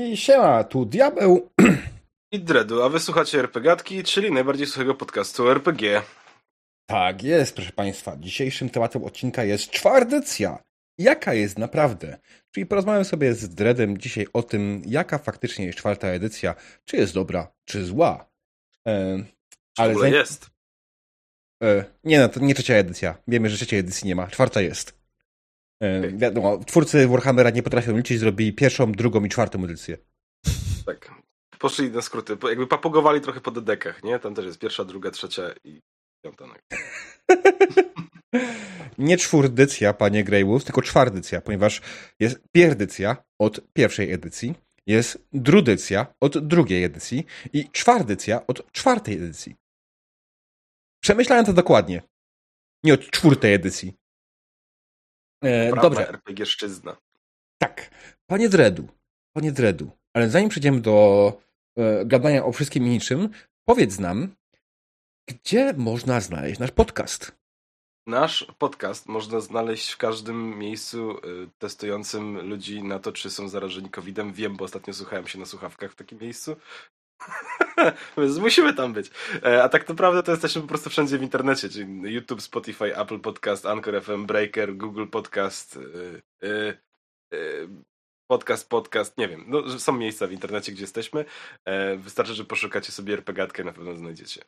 I siema, tu Diabeł I Dredu, a wysłuchacie RPGatki, czyli najbardziej suchego podcastu RPG. Tak jest, proszę Państwa. Dzisiejszym tematem odcinka jest czwartycja. Jaka jest naprawdę? Czyli porozmawiam sobie z Dredem dzisiaj o tym, jaka faktycznie jest czwarta edycja. Czy jest dobra, czy zła. Czy w ogóle jest? Nie, no to nie trzecia edycja. Wiemy, że trzeciej edycji nie ma. Czwarta jest. Wiadomo, twórcy Warhammera nie potrafią liczyć, zrobili pierwszą, drugą i czwartą edycję. Tak. Poszli na skróty. Jakby papugowali trochę po dedekach, nie? Tam też jest pierwsza, druga, trzecia i piąta. Nie czwórdycja, panie Greywolf, tylko czwardycja, ponieważ jest pierdycja od pierwszej edycji, jest drudycja od drugiej edycji i czwardycja od czwartej edycji. Przemyślałem to dokładnie. Nie od czwartej edycji. Dobrze. RPG-szczyzna. Tak. Panie Dredu, ale zanim przejdziemy do gadania o wszystkim i niczym, powiedz nam, gdzie można znaleźć nasz podcast? Nasz podcast można znaleźć w każdym miejscu testującym ludzi na to, czy są zarażeni COVID-em. Wiem, bo ostatnio słuchałem się na słuchawkach w takim miejscu. Więc musimy tam być. A tak naprawdę to jesteśmy po prostu wszędzie w internecie, czyli YouTube, Spotify, Apple Podcast, Anchor FM, Breaker, Google Podcast, Podcast, nie wiem. No, są miejsca w internecie, gdzie jesteśmy. Wystarczy, że poszukacie sobie RPGatkę, na pewno znajdziecie.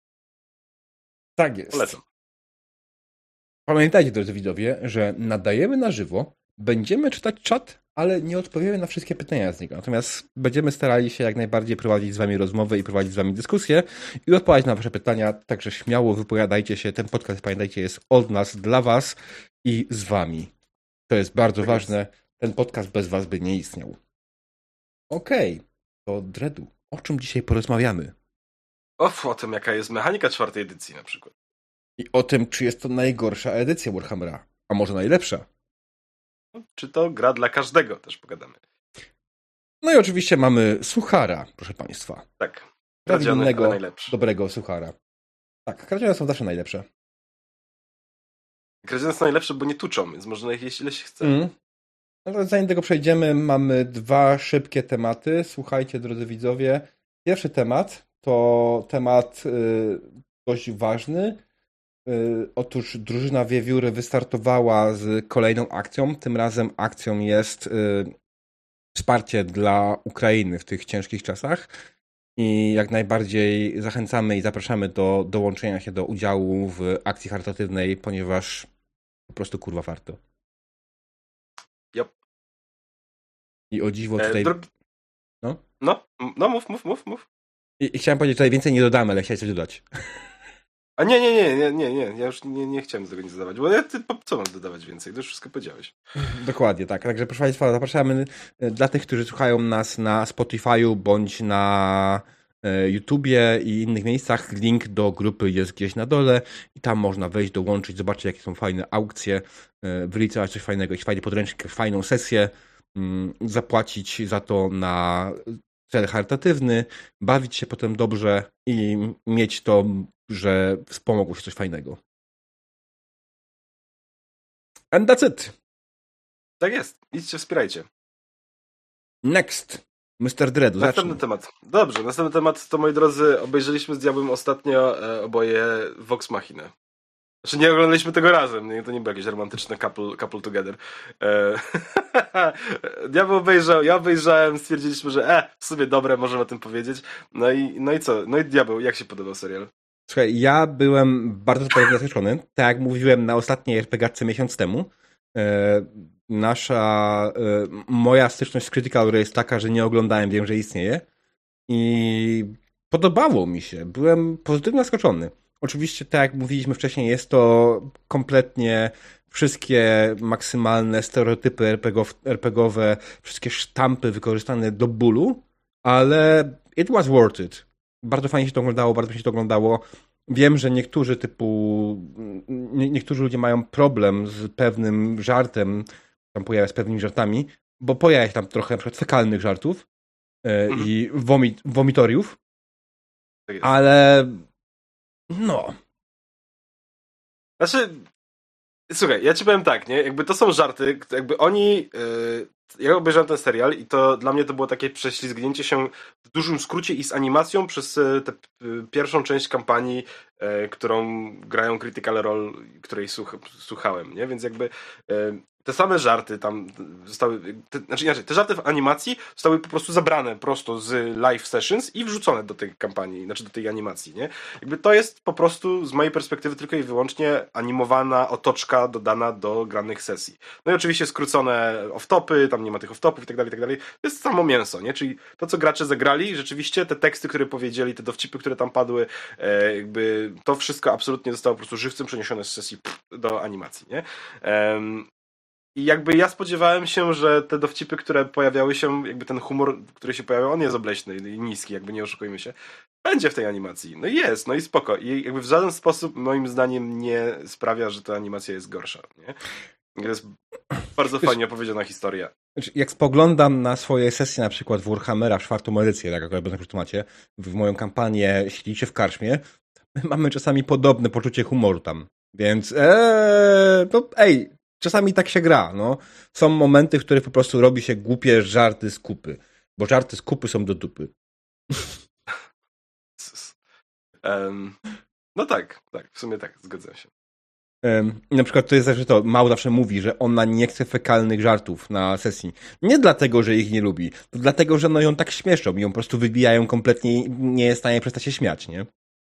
Tak jest. Polecam. Pamiętajcie, drodzy widzowie, że nadajemy na żywo, będziemy czytać czat, ale nie odpowiemy na wszystkie pytania z niego. Natomiast będziemy starali się jak najbardziej prowadzić z wami rozmowę i prowadzić z wami dyskusję i odpowiadać na wasze pytania, także śmiało wypowiadajcie się. Ten podcast, pamiętajcie, jest od nas, dla was i z wami. To jest bardzo ważne. Ten podcast bez was by nie istniał. Okej, to Dredu, o czym dzisiaj porozmawiamy? O tym, jaka jest mechanika czwartej edycji na przykład. I o tym, czy jest to najgorsza edycja Warhammera, a może najlepsza. Czy to gra dla każdego, też pogadamy. No i oczywiście mamy suchara, proszę państwa. Tak. Prawidłowego, dobrego suchara. Tak, kradzione są zawsze najlepsze. Kradzione są najlepsze, bo nie tuczą, więc można ich jeść ile się chce. No, zanim tego przejdziemy, mamy dwa szybkie tematy. Słuchajcie, drodzy widzowie. Pierwszy temat to temat dość ważny. Otóż drużyna Wiewióry wystartowała z kolejną akcją. Tym razem akcją jest wsparcie dla Ukrainy w tych ciężkich czasach. I jak najbardziej zachęcamy i zapraszamy do dołączenia się do udziału w akcji charytatywnej, ponieważ po prostu kurwa warto. Yep. I o dziwo tutaj... No, mów. I chciałem powiedzieć, tutaj więcej nie dodamy, ale chciałem coś dodać. A nie, ja już nie chciałem tego nic dodawać, bo co mam dodawać więcej? To już wszystko powiedziałeś. Dokładnie, tak. Także proszę Państwa, zapraszamy dla tych, którzy słuchają nas na Spotify'u bądź na YouTubie i innych miejscach. Link do grupy jest gdzieś na dole i tam można wejść, dołączyć, zobaczyć, jakie są fajne aukcje, wyliczać coś fajnego, jakiś fajny podręcznik, fajną sesję, zapłacić za to na cel charytatywny, bawić się potem dobrze i mieć to, że wspomogło się coś fajnego. And that's it. Tak jest. Idźcie, wspierajcie. Next. Mr. Dread. Następny temat. Dobrze, następny temat to, moi drodzy, obejrzeliśmy z Diabłem ostatnio oboje Vox Machinę. Znaczy nie oglądaliśmy tego razem, to nie było jakieś romantyczne couple together. Diabeł obejrzał, ja obejrzałem, stwierdziliśmy, że w sumie dobre, możemy o tym powiedzieć. No i co? No i Diabeł, jak się podobał serial? Słuchaj, ja byłem bardzo pozytywnie zaskoczony. Tak jak mówiłem na ostatniej RPGatce miesiąc temu, moja styczność z Critical Role jest taka, że nie oglądałem, wiem, że istnieje i podobało mi się. Byłem pozytywnie zaskoczony. Oczywiście, tak jak mówiliśmy wcześniej, jest to kompletnie wszystkie maksymalne stereotypy RPGowe, wszystkie sztampy wykorzystane do bólu, ale it was worth it. Bardzo fajnie się to oglądało, bardzo mi się to oglądało. Wiem, że niektórzy ludzie mają problem z pewnym żartem, tam pojawia z pewnymi żartami, bo pojawia się tam trochę na przykład fekalnych żartów i womitoriów, Tak jest. ale no. Znaczy, słuchaj, ja ci powiem tak, nie? Jakby to są żarty, jakby oni ja obejrzałem ten serial i to dla mnie to było takie prześlizgnięcie się w dużym skrócie i z animacją przez tę pierwszą część kampanii, którą grają Critical Role, której słuchałem, nie? Więc jakby te same żarty tam zostały, te żarty w animacji zostały po prostu zabrane prosto z live sessions i wrzucone do tej kampanii, do tej animacji, nie? Jakby to jest po prostu z mojej perspektywy tylko i wyłącznie animowana otoczka dodana do granych sesji. No i oczywiście skrócone off-topy, tam nie ma tych off-topów i tak dalej, i tak dalej. To jest samo mięso, nie? Czyli to, co gracze zagrali, rzeczywiście te teksty, które powiedzieli, te dowcipy, które tam padły, jakby to wszystko absolutnie zostało po prostu żywcem przeniesione z sesji do animacji, nie? I jakby ja spodziewałem się, że te dowcipy, które pojawiały się, jakby ten humor, który się pojawiał, on jest obleśny i niski, jakby nie oszukujmy się, będzie w tej animacji. No i jest, no i spoko. I jakby w żaden sposób moim zdaniem nie sprawia, że ta animacja jest gorsza, nie? To jest bardzo fajnie opowiedziana historia. Jak spoglądam na swoje sesje, na przykład w Warhammera, w 4. edycję, tak jak będę w temacie, w moją kampanię Siedzicie w karczmie, mamy czasami podobne poczucie humoru tam. Więc czasami tak się gra, no. Są momenty, w których po prostu robi się głupie żarty z kupy. Bo żarty z kupy są do dupy. No tak, w sumie tak, zgadzam się. Na przykład to jest tak, że to Mał zawsze mówi, że ona nie chce fekalnych żartów na sesji. Nie dlatego, że ich nie lubi, to dlatego, że no ją tak śmieszą i ją po prostu wybijają kompletnie i nie jest w stanie przestać się śmiać, nie?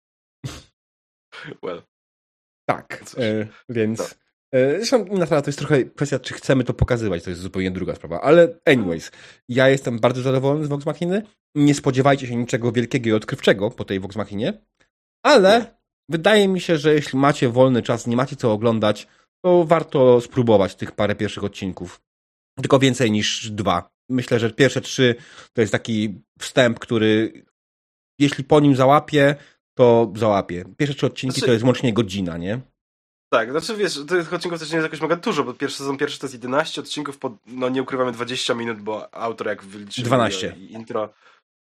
Well. Tak, więc... Zresztą inna sprawa to jest trochę kwestia, czy chcemy to pokazywać, to jest zupełnie druga sprawa, ale anyways, ja jestem bardzo zadowolony z Vox Machiny, nie spodziewajcie się niczego wielkiego i odkrywczego po tej Vox Machinie, ale wydaje mi się, że jeśli macie wolny czas, nie macie co oglądać, to warto spróbować tych parę pierwszych odcinków. Tylko więcej niż 2. Myślę, że pierwsze 3 to jest taki wstęp, który jeśli po nim załapie, to załapie. Pierwsze 3 odcinki to jest łącznie godzina, nie? Tak, znaczy wiesz, tych odcinków też nie jest jakoś mega dużo, bo sezon pierwszy to jest 11 odcinków, no nie ukrywamy 20 minut, bo autor jak wyliczył 12. Intro...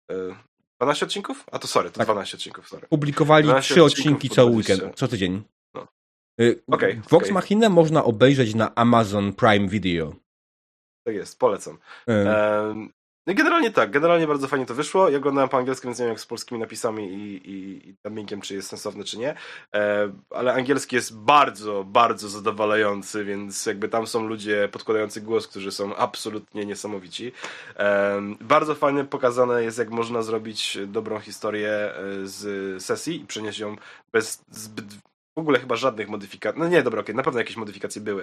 12 odcinków? A to sorry, to tak. 12 odcinków, sorry. Publikowali 3 odcinki co weekend, co tydzień. No. Vox Machinę można obejrzeć na Amazon Prime Video. Tak jest, polecam. No i generalnie bardzo fajnie to wyszło. Ja oglądałem po angielsku, więc nie wiem jak z polskimi napisami i dubbingiem, czy jest sensowny, czy nie. Ale angielski jest bardzo, bardzo zadowalający, więc jakby tam są ludzie podkładający głos, którzy są absolutnie niesamowici. Bardzo fajnie pokazane jest, jak można zrobić dobrą historię z sesji i przenieść ją bez zbyt w ogóle chyba żadnych modyfikacji. No nie, dobra, okej, na pewno jakieś modyfikacje były.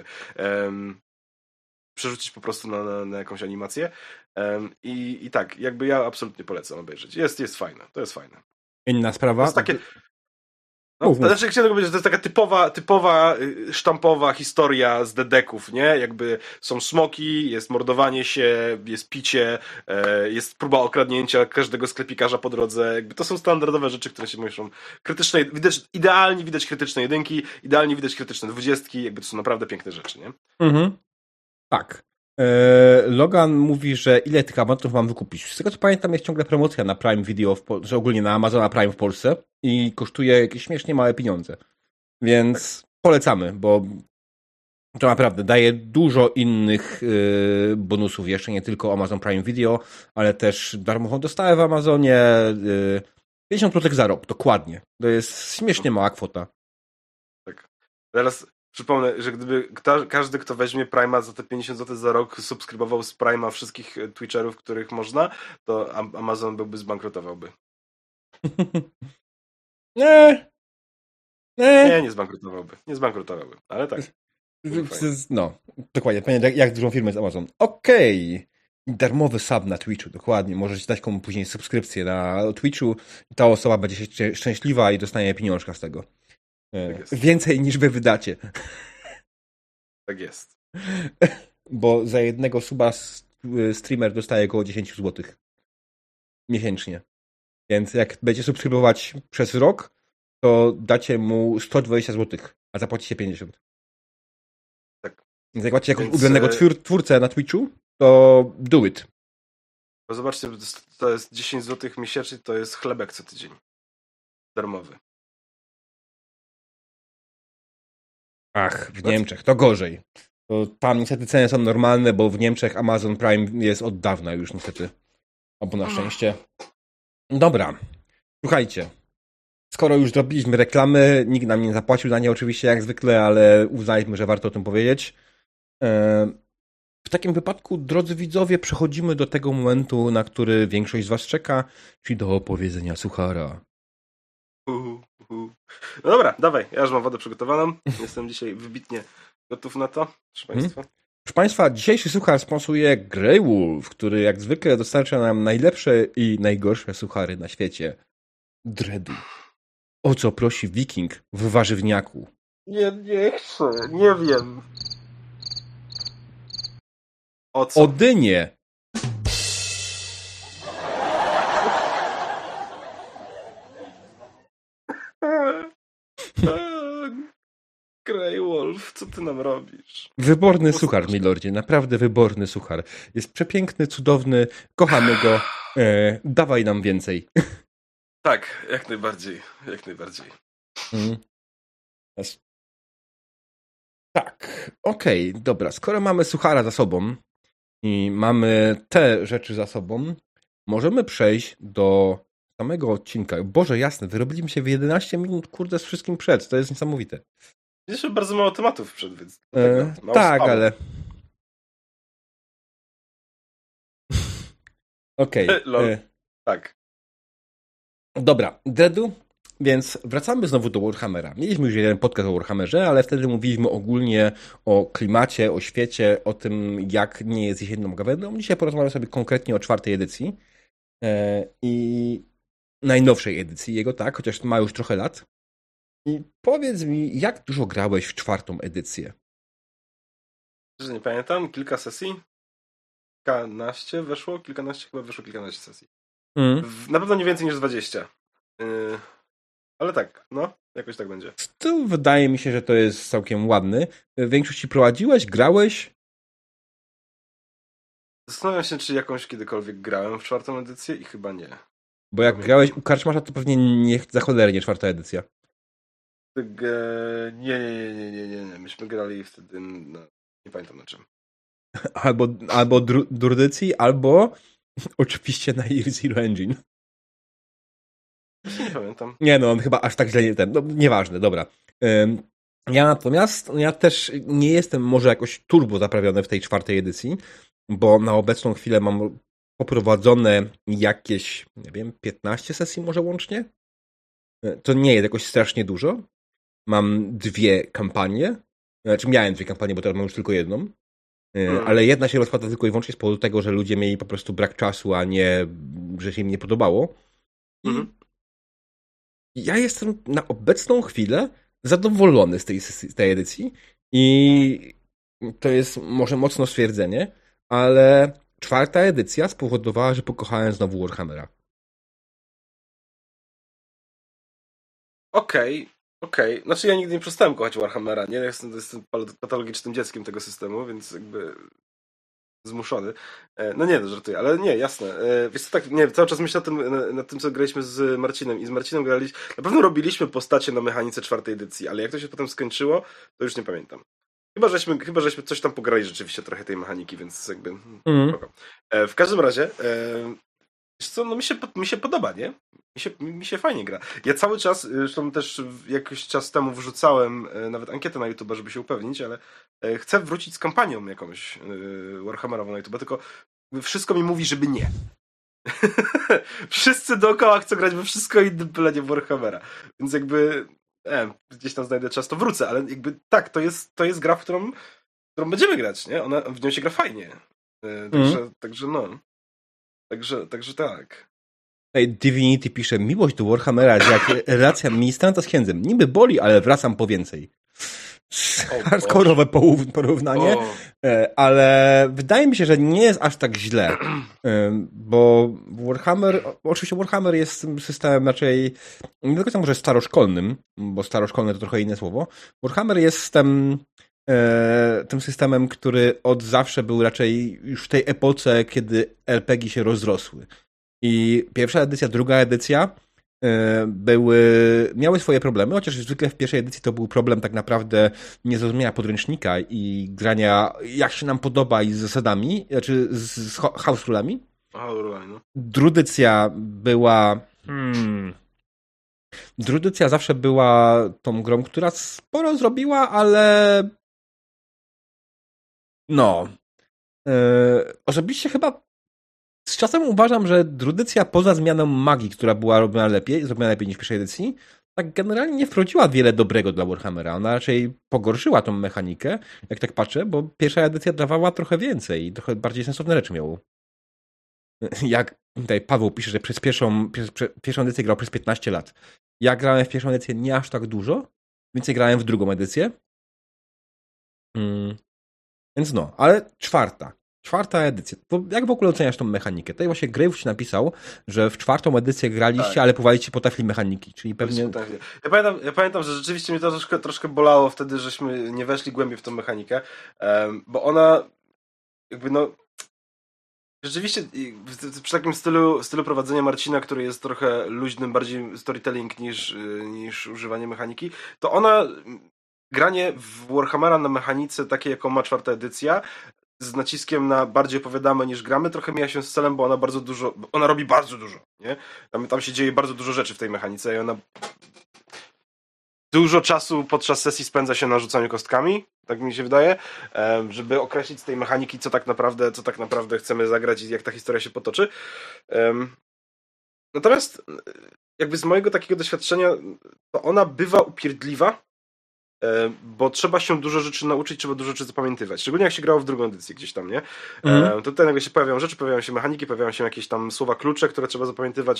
Przerzucić po prostu na jakąś animację. I tak, jakby ja absolutnie polecam obejrzeć. Jest fajne, to jest fajne. Inna sprawa. To jest takie... No, znaczy, chciałem powiedzieć, że to jest taka typowa sztampowa historia z dedeków, nie? Jakby są smoki, jest mordowanie się, jest picie, jest próba okradnięcia każdego sklepikarza po drodze. Jakby to są standardowe rzeczy, które się muszą krytyczne, idealnie widać krytyczne jedynki, idealnie widać krytyczne 20, jakby to są naprawdę piękne rzeczy, nie? Mhm. Tak. Logan mówi, że ile tych abonentów mam wykupić. Z tego co pamiętam jest ciągle promocja na Prime Video, że ogólnie na Amazona Prime w Polsce i kosztuje jakieś śmiesznie małe pieniądze. Więc polecamy, bo to naprawdę daje dużo innych bonusów jeszcze, nie tylko Amazon Prime Video, ale też darmową dostawę w Amazonie, 50 zł za rok, dokładnie. To jest śmiesznie mała kwota. Tak. Teraz przypomnę, że gdyby każdy, kto weźmie Prima za te 50 zł za rok, subskrybował z Prima wszystkich Twitcherów, których można, to Amazon zbankrutowałby. Nie zbankrutowałby. Nie zbankrutowałby, ale tak. No, dokładnie. Pamiętam, jak dużą firmę jest Amazon. Okej. Darmowy sub na Twitchu, dokładnie. Możecie dać komu później subskrypcję na Twitchu i ta osoba będzie się szczęśliwa i dostanie pieniążka z tego. Tak więcej niż wy wydacie. Tak jest. Bo za jednego suba streamer dostaje około 10 zł miesięcznie. Więc jak będziecie subskrybować przez rok, to dacie mu 120 zł, a zapłacicie 50. Tak. Więc jak macie jakiegoś ulubionego twórcę na Twitchu, to do it. Bo zobaczcie, to jest 10 zł miesięcznie, to jest chlebek co tydzień. Darmowy. Ach, w Niemczech to gorzej. To tam niestety ceny są normalne, bo w Niemczech Amazon Prime jest od dawna już niestety. Albo na szczęście. Dobra. Słuchajcie. Skoro już zrobiliśmy reklamy, nikt nam nie zapłacił za nie oczywiście jak zwykle, ale uznaliśmy, że warto o tym powiedzieć. W takim wypadku, drodzy widzowie, przechodzimy do tego momentu, na który większość z was czeka, czyli do opowiedzenia suchara. No dobra, dawaj, ja już mam wodę przygotowaną. Jestem dzisiaj wybitnie gotów na to, proszę Państwa. Proszę Państwa, dzisiejszy suchar sponsoruje Grey Wolf, który jak zwykle dostarcza nam najlepsze i najgorsze suchary na świecie. Dready. O co prosi Wiking w warzywniaku? Nie chcę, nie wiem. O co? O dynię. Grey Wolf, co ty nam robisz? Wyborny suchar, milordzie, naprawdę wyborny suchar. Jest przepiękny, cudowny, kochamy go. Dawaj nam więcej. Tak, jak najbardziej, jak najbardziej. Tak, okej, dobra. Skoro mamy suchara za sobą i mamy te rzeczy za sobą, możemy przejść do samego odcinka. Boże, jasne, wyrobiliśmy się w 11 minut, kurde, z wszystkim przed. To jest niesamowite. Jeszcze bardzo mało tematów przed, więc... Tak, ale... Okej. Tak. Dobra, Dreadu, więc wracamy znowu do Warhammera. Mieliśmy już jeden podcast o Warhammerze, ale wtedy mówiliśmy ogólnie o klimacie, o świecie, o tym, jak nie jest jesienną gawędą. Dzisiaj porozmawiamy sobie konkretnie o 4. edycji i najnowszej edycji jego, tak, chociaż ma już trochę lat. I powiedz mi, jak dużo grałeś w 4. edycję? Że nie pamiętam, kilka sesji? Kilkanaście weszło? Kilkanaście sesji. Na pewno nie więcej niż 20. Ale tak, no, jakoś tak będzie. To wydaje mi się, że to jest całkiem ładny. W większości prowadziłeś, grałeś? Zastanawiam się, czy jakąś kiedykolwiek grałem w 4. edycję i chyba nie. Bo jak grałeś u Karczmarza, to pewnie nie, za cholernie 4. edycja. Nie. Myśmy grali wtedy nie pamiętam na czym. Albo Durdycji, albo oczywiście na Year Zero Engine. Nie pamiętam. Nie no, on chyba aż tak źle nie ten. No, nieważne, dobra. Ja też nie jestem może jakoś turbo zaprawiony w tej 4. edycji, bo na obecną chwilę mam poprowadzone jakieś, nie wiem, 15 sesji może łącznie. To nie jest jakoś strasznie dużo. Mam 2 kampanie. Znaczy miałem 2 kampanie, bo teraz mam już tylko jedną. Ale jedna się rozpada tylko i wyłącznie z powodu tego, że ludzie mieli po prostu brak czasu, a nie, że się im nie podobało. I ja jestem na obecną chwilę zadowolony z tej edycji i to jest może mocno stwierdzenie, ale 4. edycja spowodowała, że pokochałem znowu Warhammera. Okej. Znaczy ja nigdy nie przestałem kochać Warhammera, nie? Jestem patologicznym dzieckiem tego systemu, więc jakby zmuszony. No nie, no żartuję, ale nie, jasne. Wiesz co, tak, nie, cały czas myślę nad tym, co graliśmy z Marcinem i z Marcinem graliśmy, na pewno robiliśmy postacie na mechanice 4. edycji, ale jak to się potem skończyło, to już nie pamiętam. Chyba żeśmy coś tam pograli rzeczywiście trochę tej mechaniki, więc jakby... W każdym razie, wiesz co, no mi się podoba, nie? Mi się fajnie gra. Ja cały czas, zresztą też jakiś czas temu wrzucałem nawet ankietę na YouTube, żeby się upewnić, ale chcę wrócić z kampanią jakąś Warhammerową na YouTube, tylko wszystko mi mówi, żeby nie. Wszyscy dookoła chcą grać we wszystko innym bylenie Warhammera. Więc jakby gdzieś tam znajdę czas, to wrócę, ale jakby tak, to jest gra, w którą będziemy grać, nie? W nią się gra fajnie. Także no. Także tak. Divinity pisze, miłość do Warhammera jak relacja ministranta z księdzem. Niby boli, ale wracam po więcej. Hardkorowe porównanie, ale wydaje mi się, że nie jest aż tak źle, bo oczywiście Warhammer jest systemem raczej, nie do końca może staroszkolnym, bo staroszkolne to trochę inne słowo. Warhammer jest tym systemem, który od zawsze był raczej już w tej epoce, kiedy RPG się rozrosły. I pierwsza edycja, druga edycja miały swoje problemy, chociaż zwykle w pierwszej edycji to był problem tak naprawdę niezrozumienia podręcznika i grania jak się nam podoba i z zasadami, znaczy z house rulami. No. Drudycja była... Drudycja zawsze była tą grą, która sporo zrobiła, ale no... Osobiście chyba z czasem uważam, że Drudycja poza zmianą magii, która była zrobiona lepiej niż w pierwszej edycji, tak generalnie nie wprowadziła wiele dobrego dla Warhammera. Ona raczej pogorszyła tą mechanikę, jak tak patrzę, bo pierwsza edycja dawała trochę więcej i trochę bardziej sensowne rzeczy miało. Jak tutaj Paweł pisze, że przez pierwszą edycję grał przez 15 lat. Ja grałem w pierwszą edycję nie aż tak dużo, więcej grałem w drugą edycję. Więc no, ale czwarta edycja. Jak w ogóle oceniasz tą mechanikę? Tutaj właśnie Graves napisał, że w czwartą edycję graliście, tak, ale próbowaliście po tafli mechaniki, czyli pewnie... Ja pamiętam, że rzeczywiście mnie to troszkę bolało wtedy, żeśmy nie weszli głębiej w tą mechanikę, bo ona jakby no... Rzeczywiście przy takim stylu prowadzenia Marcina, który jest trochę luźnym, bardziej storytelling niż używanie mechaniki, to ona... Granie w Warhammera na mechanice takiej, jaką ma czwarta edycja, z naciskiem na bardziej opowiadamy niż gramy, trochę mija się z celem, bo ona robi bardzo dużo, nie? Tam się dzieje bardzo dużo rzeczy w tej mechanice i ona dużo czasu podczas sesji spędza się na rzucaniu kostkami, tak mi się wydaje, żeby określić z tej mechaniki, co tak naprawdę chcemy zagrać i jak ta historia się potoczy. Natomiast jakby z mojego takiego doświadczenia, to ona bywa upierdliwa, bo trzeba się dużo rzeczy nauczyć, trzeba dużo rzeczy zapamiętywać. Szczególnie jak się grało w drugą edycję gdzieś tam, nie? To tutaj nagle się pojawiają rzeczy, pojawiają się mechaniki, pojawiają się jakieś tam słowa klucze, które trzeba zapamiętywać.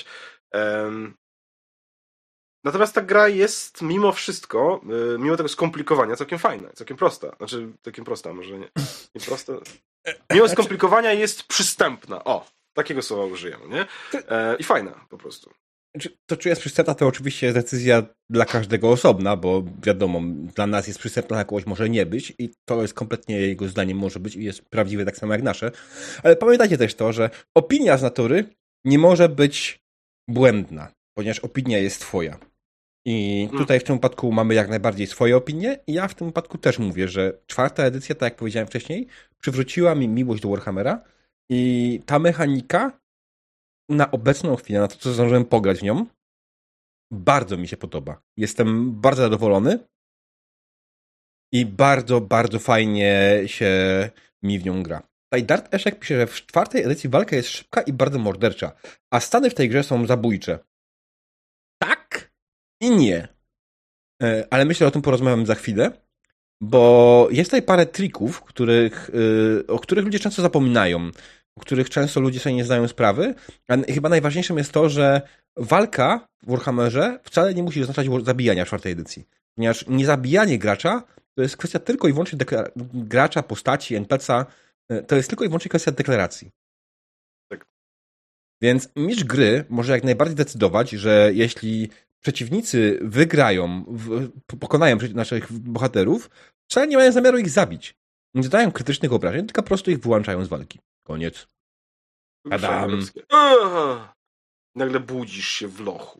Natomiast ta gra jest mimo wszystko, mimo tego skomplikowania, całkiem fajna, całkiem prosta. Znaczy, całkiem prosta, może nie prosta. Mimo skomplikowania jest przystępna. O, takiego słowa użyję, nie? I fajna po prostu. To, czy jest przystępna, to oczywiście jest decyzja dla każdego osobna, bo wiadomo, dla nas jest przystępna, dla kogoś może nie być i to jest kompletnie jego zdaniem może być i jest prawdziwe tak samo jak nasze. Ale pamiętajcie też to, że opinia z natury nie może być błędna, ponieważ opinia jest twoja. I tutaj w tym wypadku mamy jak najbardziej swoje opinie i ja w tym wypadku też mówię, że czwarta edycja, tak jak powiedziałem wcześniej, przywróciła mi miłość do Warhammera i ta mechanika na obecną chwilę, na to, co zdążyłem pograć w nią, bardzo mi się podoba. Jestem bardzo zadowolony i bardzo, bardzo fajnie się mi w nią gra. Tutaj Dart Eszek pisze, że w czwartej edycji walka jest szybka i bardzo mordercza, a stany w tej grze są zabójcze. Tak i nie. Ale myślę, że o tym porozmawiam za chwilę, bo jest tutaj parę trików, o których ludzie często zapominają, o których często ludzie sobie nie zdają sprawy, a chyba najważniejszym jest to, że walka w Warhammerze wcale nie musi oznaczać zabijania w czwartej edycji. Ponieważ niezabijanie gracza to jest kwestia tylko i wyłącznie gracza, postaci, NPC-a, to jest tylko i wyłącznie kwestia deklaracji. Tak. Więc mistrz gry może jak najbardziej decydować, że jeśli przeciwnicy wygrają, pokonają naszych bohaterów, wcale nie mają zamiaru ich zabić. Nie zadają krytycznych obrażeń, tylko po prostu ich wyłączają z walki. Koniec. Adam. Nagle budzisz się w lochu.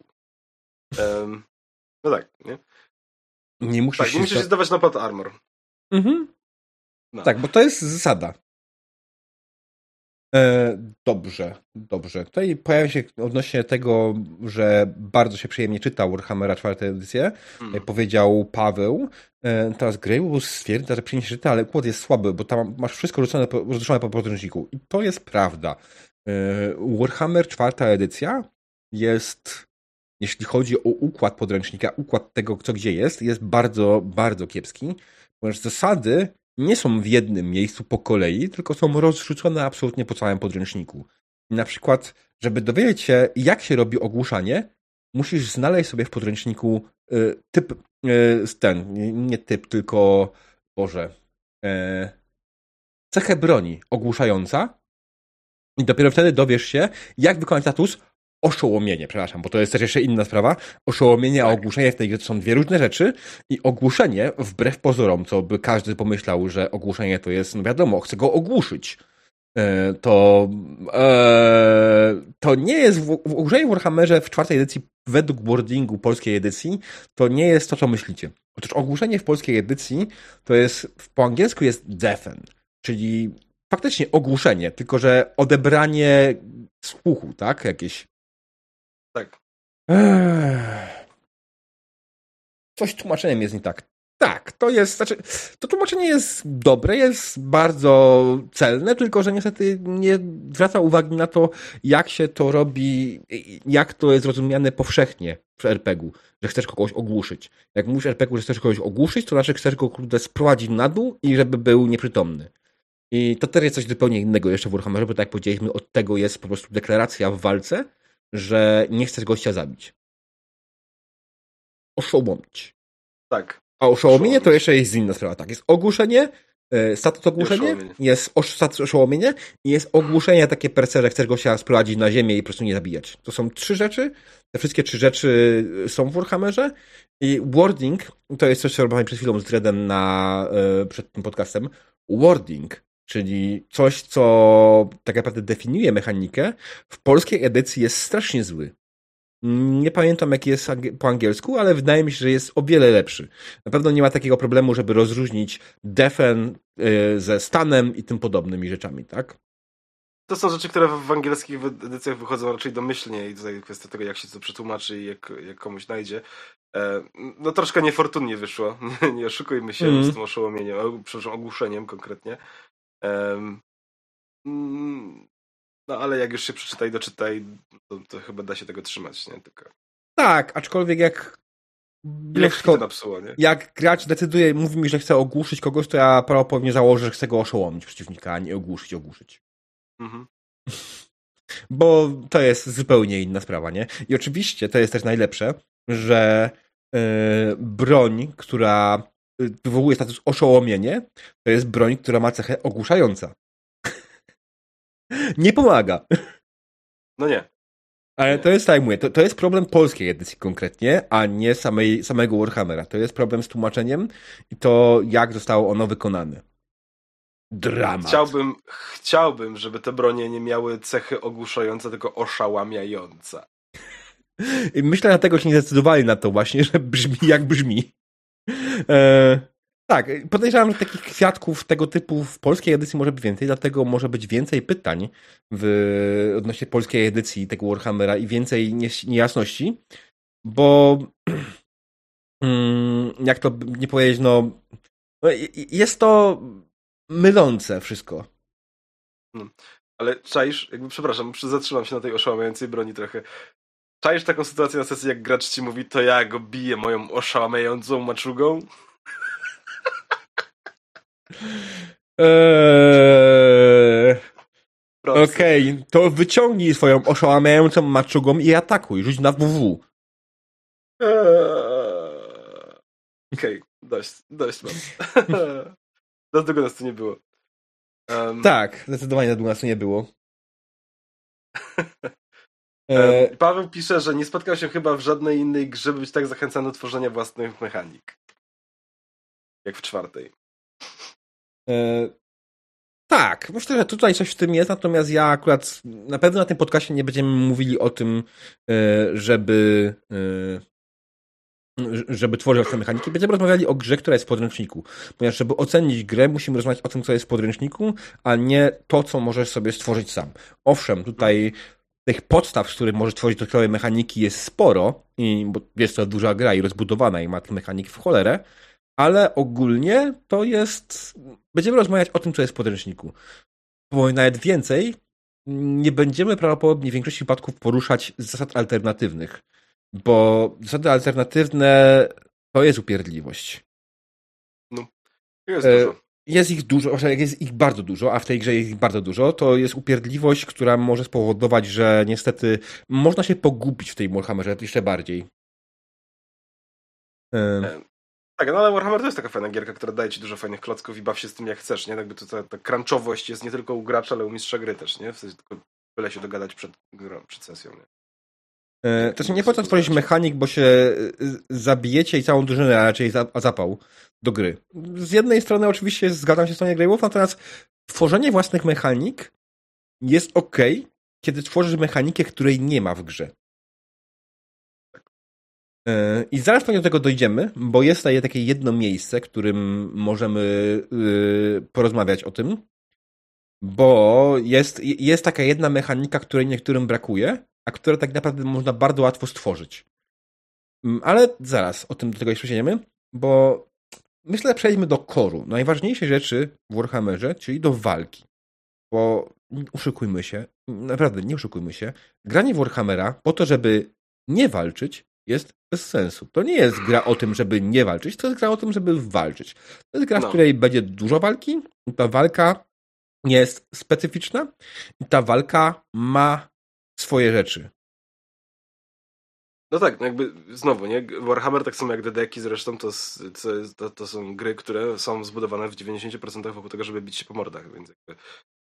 No tak, nie? Nie musisz nie musisz zdawać na plot armor. Mhm. No. Tak, bo to jest zasada. Dobrze. Tutaj pojawia się odnośnie tego, że bardzo się przyjemnie czyta Warhammera 4. edycję. Powiedział Paweł. Teraz Graves stwierdza, że przyjemnie się czyta, ale układ jest słaby, bo tam masz wszystko rozrzucone po podręczniku. I to jest prawda. Warhammer 4. edycja jest, jeśli chodzi o układ podręcznika, układ tego, co gdzie jest bardzo, bardzo kiepski, ponieważ zasady nie są w jednym miejscu po kolei, tylko są rozrzucone absolutnie po całym podręczniku. Na przykład, żeby dowiedzieć się, jak się robi ogłuszanie, musisz znaleźć sobie w podręczniku typ, nie typ, tylko, cechę broni ogłuszająca i dopiero wtedy dowiesz się, jak wykonać status oszołomienie, przepraszam, bo to jest też jeszcze inna sprawa. Oszołomienie, a ogłuszenie w tej grze to są dwie różne rzeczy i ogłuszenie, wbrew pozorom, co by każdy pomyślał, że ogłuszenie to jest, no wiadomo, chcę go ogłuszyć. To nie jest w ogóle w Warhammerze w 4. edycji, według wordingu polskiej edycji, to nie jest to, co myślicie. Otóż ogłuszenie w polskiej edycji to jest, po angielsku jest deafen, czyli faktycznie ogłuszenie, tylko że odebranie słuchu, tak? Jakieś. Tak. Coś z tłumaczeniem jest nie tak. Tak, to tłumaczenie jest dobre, jest bardzo celne, tylko że niestety nie zwraca uwagi na to, jak się to robi, jak to jest rozumiane powszechnie w RPG-u, że chcesz kogoś ogłuszyć. Jak mówisz RPG-u, że chcesz kogoś ogłuszyć, to znaczy chcesz go sprowadzić na dół i żeby był nieprzytomny. I to też jest coś zupełnie innego jeszcze w Warhammerze, bo tak jak powiedzieliśmy, od tego jest po prostu deklaracja w walce, że nie chcesz gościa zabić. Oszołomić. Tak. A oszołomienie to jeszcze jest inna sprawa. Tak, jest ogłuszenie, status ogłuszenie, jest status oszołomienie i jest ogłuszenie takie per se, że chcesz gościa sprowadzić na ziemię i po prostu nie zabijać. To są 3 rzeczy. Te wszystkie 3 rzeczy są w Warhammerze i wording, to jest coś, co robiłem przed chwilą z Dreadem przed tym podcastem. Wording, czyli coś, co tak naprawdę definiuje mechanikę, w polskiej edycji jest strasznie zły. Nie pamiętam, jaki jest po angielsku, ale wydaje mi się, że jest o wiele lepszy. Na pewno nie ma takiego problemu, żeby rozróżnić defen ze stanem i tym podobnymi rzeczami, tak? To są rzeczy, które w angielskich edycjach wychodzą raczej domyślnie i tutaj kwestia tego, jak się to przetłumaczy i jak komuś najdzie. No troszkę niefortunnie wyszło. Nie oszukujmy się z tym oszołomieniem, przepraszam, ogłuszeniem konkretnie. No ale jak już się przeczyta i doczytaj, to chyba da się tego trzymać, nie? Tylko... Tak, aczkolwiek jak to napsuło, nie? Jak gracz decyduje, mówi mi, że chce ogłuszyć kogoś, to ja prawdopodobnie założę, że chcę go oszołomić przeciwnika, a nie ogłuszyć. Mhm. Bo to jest zupełnie inna sprawa, nie? I oczywiście to jest też najlepsze, że broń, która wywołuje status oszołomienie, to jest broń, która ma cechę ogłuszająca. Nie pomaga. No nie. Ale to jest, tak jak mówię, to jest problem polskiej edycji konkretnie, a nie samego Warhammera. To jest problem z tłumaczeniem i to, jak zostało ono wykonane. Dramat. Chciałbym, żeby te bronie nie miały cechy ogłuszające, tylko oszałamiające. I myślę, dlatego się nie zdecydowali na to właśnie, że brzmi jak brzmi. Tak, podejrzewam, że takich kwiatków tego typu w polskiej edycji może być więcej, dlatego może być więcej pytań odnośnie polskiej edycji tego Warhammera i więcej niejasności, bo jak to nie powiedzieć, no jest to mylące wszystko. Ale czaisz, przepraszam, zatrzymam się na tej oszałamiającej broni trochę. Czaisz taką sytuację na sesji, jak gracz ci mówi, to ja go biję moją oszałamiającą maczugą? Okej, to wyciągnij swoją oszałamiającą maczugą i atakuj, rzuć na WW. Okej, dość mam. Za długo nas tu nie było. Tak, zdecydowanie za długo nas tu nie było. Paweł pisze, że nie spotkał się chyba w żadnej innej grze, by być tak zachęcany do tworzenia własnych mechanik. Jak w 4. Tak, myślę, że tutaj coś w tym jest, natomiast ja akurat na pewno na tym podcastie nie będziemy mówili o tym, żeby tworzyć własne mechaniki. Będziemy rozmawiali o grze, która jest w podręczniku. Ponieważ żeby ocenić grę, musimy rozmawiać o tym, co jest w podręczniku, a nie to, co możesz sobie stworzyć sam. Owszem, tutaj tych podstaw, z których możesz tworzyć dodatkowe mechaniki jest sporo, bo jest to duża gra i rozbudowana i ma tych mechanik w cholerę, ale ogólnie to jest... Będziemy rozmawiać o tym, co jest w podręczniku. Bo nawet więcej, nie będziemy prawdopodobnie w większości przypadków poruszać zasad alternatywnych, bo zasady alternatywne to jest upierdliwość. No, jest dużo. Jest ich dużo, jest ich bardzo dużo, a w tej grze jest ich bardzo dużo, to jest upierdliwość, która może spowodować, że niestety można się pogubić w tej Warhammerze jeszcze bardziej. Tak, no ale Warhammer to jest taka fajna gierka, która daje ci dużo fajnych klocków i baw się z tym jak chcesz, nie? Jakby to ta crunchowość jest nie tylko u gracza, ale u mistrza gry też, nie? W sensie tylko byle się dogadać przed sesją, nie? To nie po co tworzyć mechanik, bo się zabijecie i całą drużynę, a raczej zapał do gry. Z jednej strony oczywiście zgadzam się z Tony Grey Wolf, natomiast tworzenie własnych mechanik jest okej, kiedy tworzysz mechanikę, której nie ma w grze. I zaraz pewnie do tego dojdziemy, bo jest tutaj takie jedno miejsce, którym możemy porozmawiać o tym, bo jest taka jedna mechanika, której niektórym brakuje, a która tak naprawdę można bardzo łatwo stworzyć. Ale zaraz o tym do tego jeszcze przejdziemy, bo myślę, że przejdźmy do koru. Najważniejsze rzeczy w Warhammerze, czyli do walki. Bo oszukujmy się, naprawdę nie oszukujmy się, granie w Warhammera po to, żeby nie walczyć, jest bez sensu. To nie jest gra o tym, żeby nie walczyć, to jest gra o tym, żeby walczyć. To jest gra, w której będzie dużo walki, i ta walka jest specyficzna i ta walka ma swoje rzeczy. No tak, jakby znowu, nie? Warhammer, tak samo jak DD-ki zresztą, to są gry, które są zbudowane w 90% wokół tego, żeby bić się po mordach, więc jakby...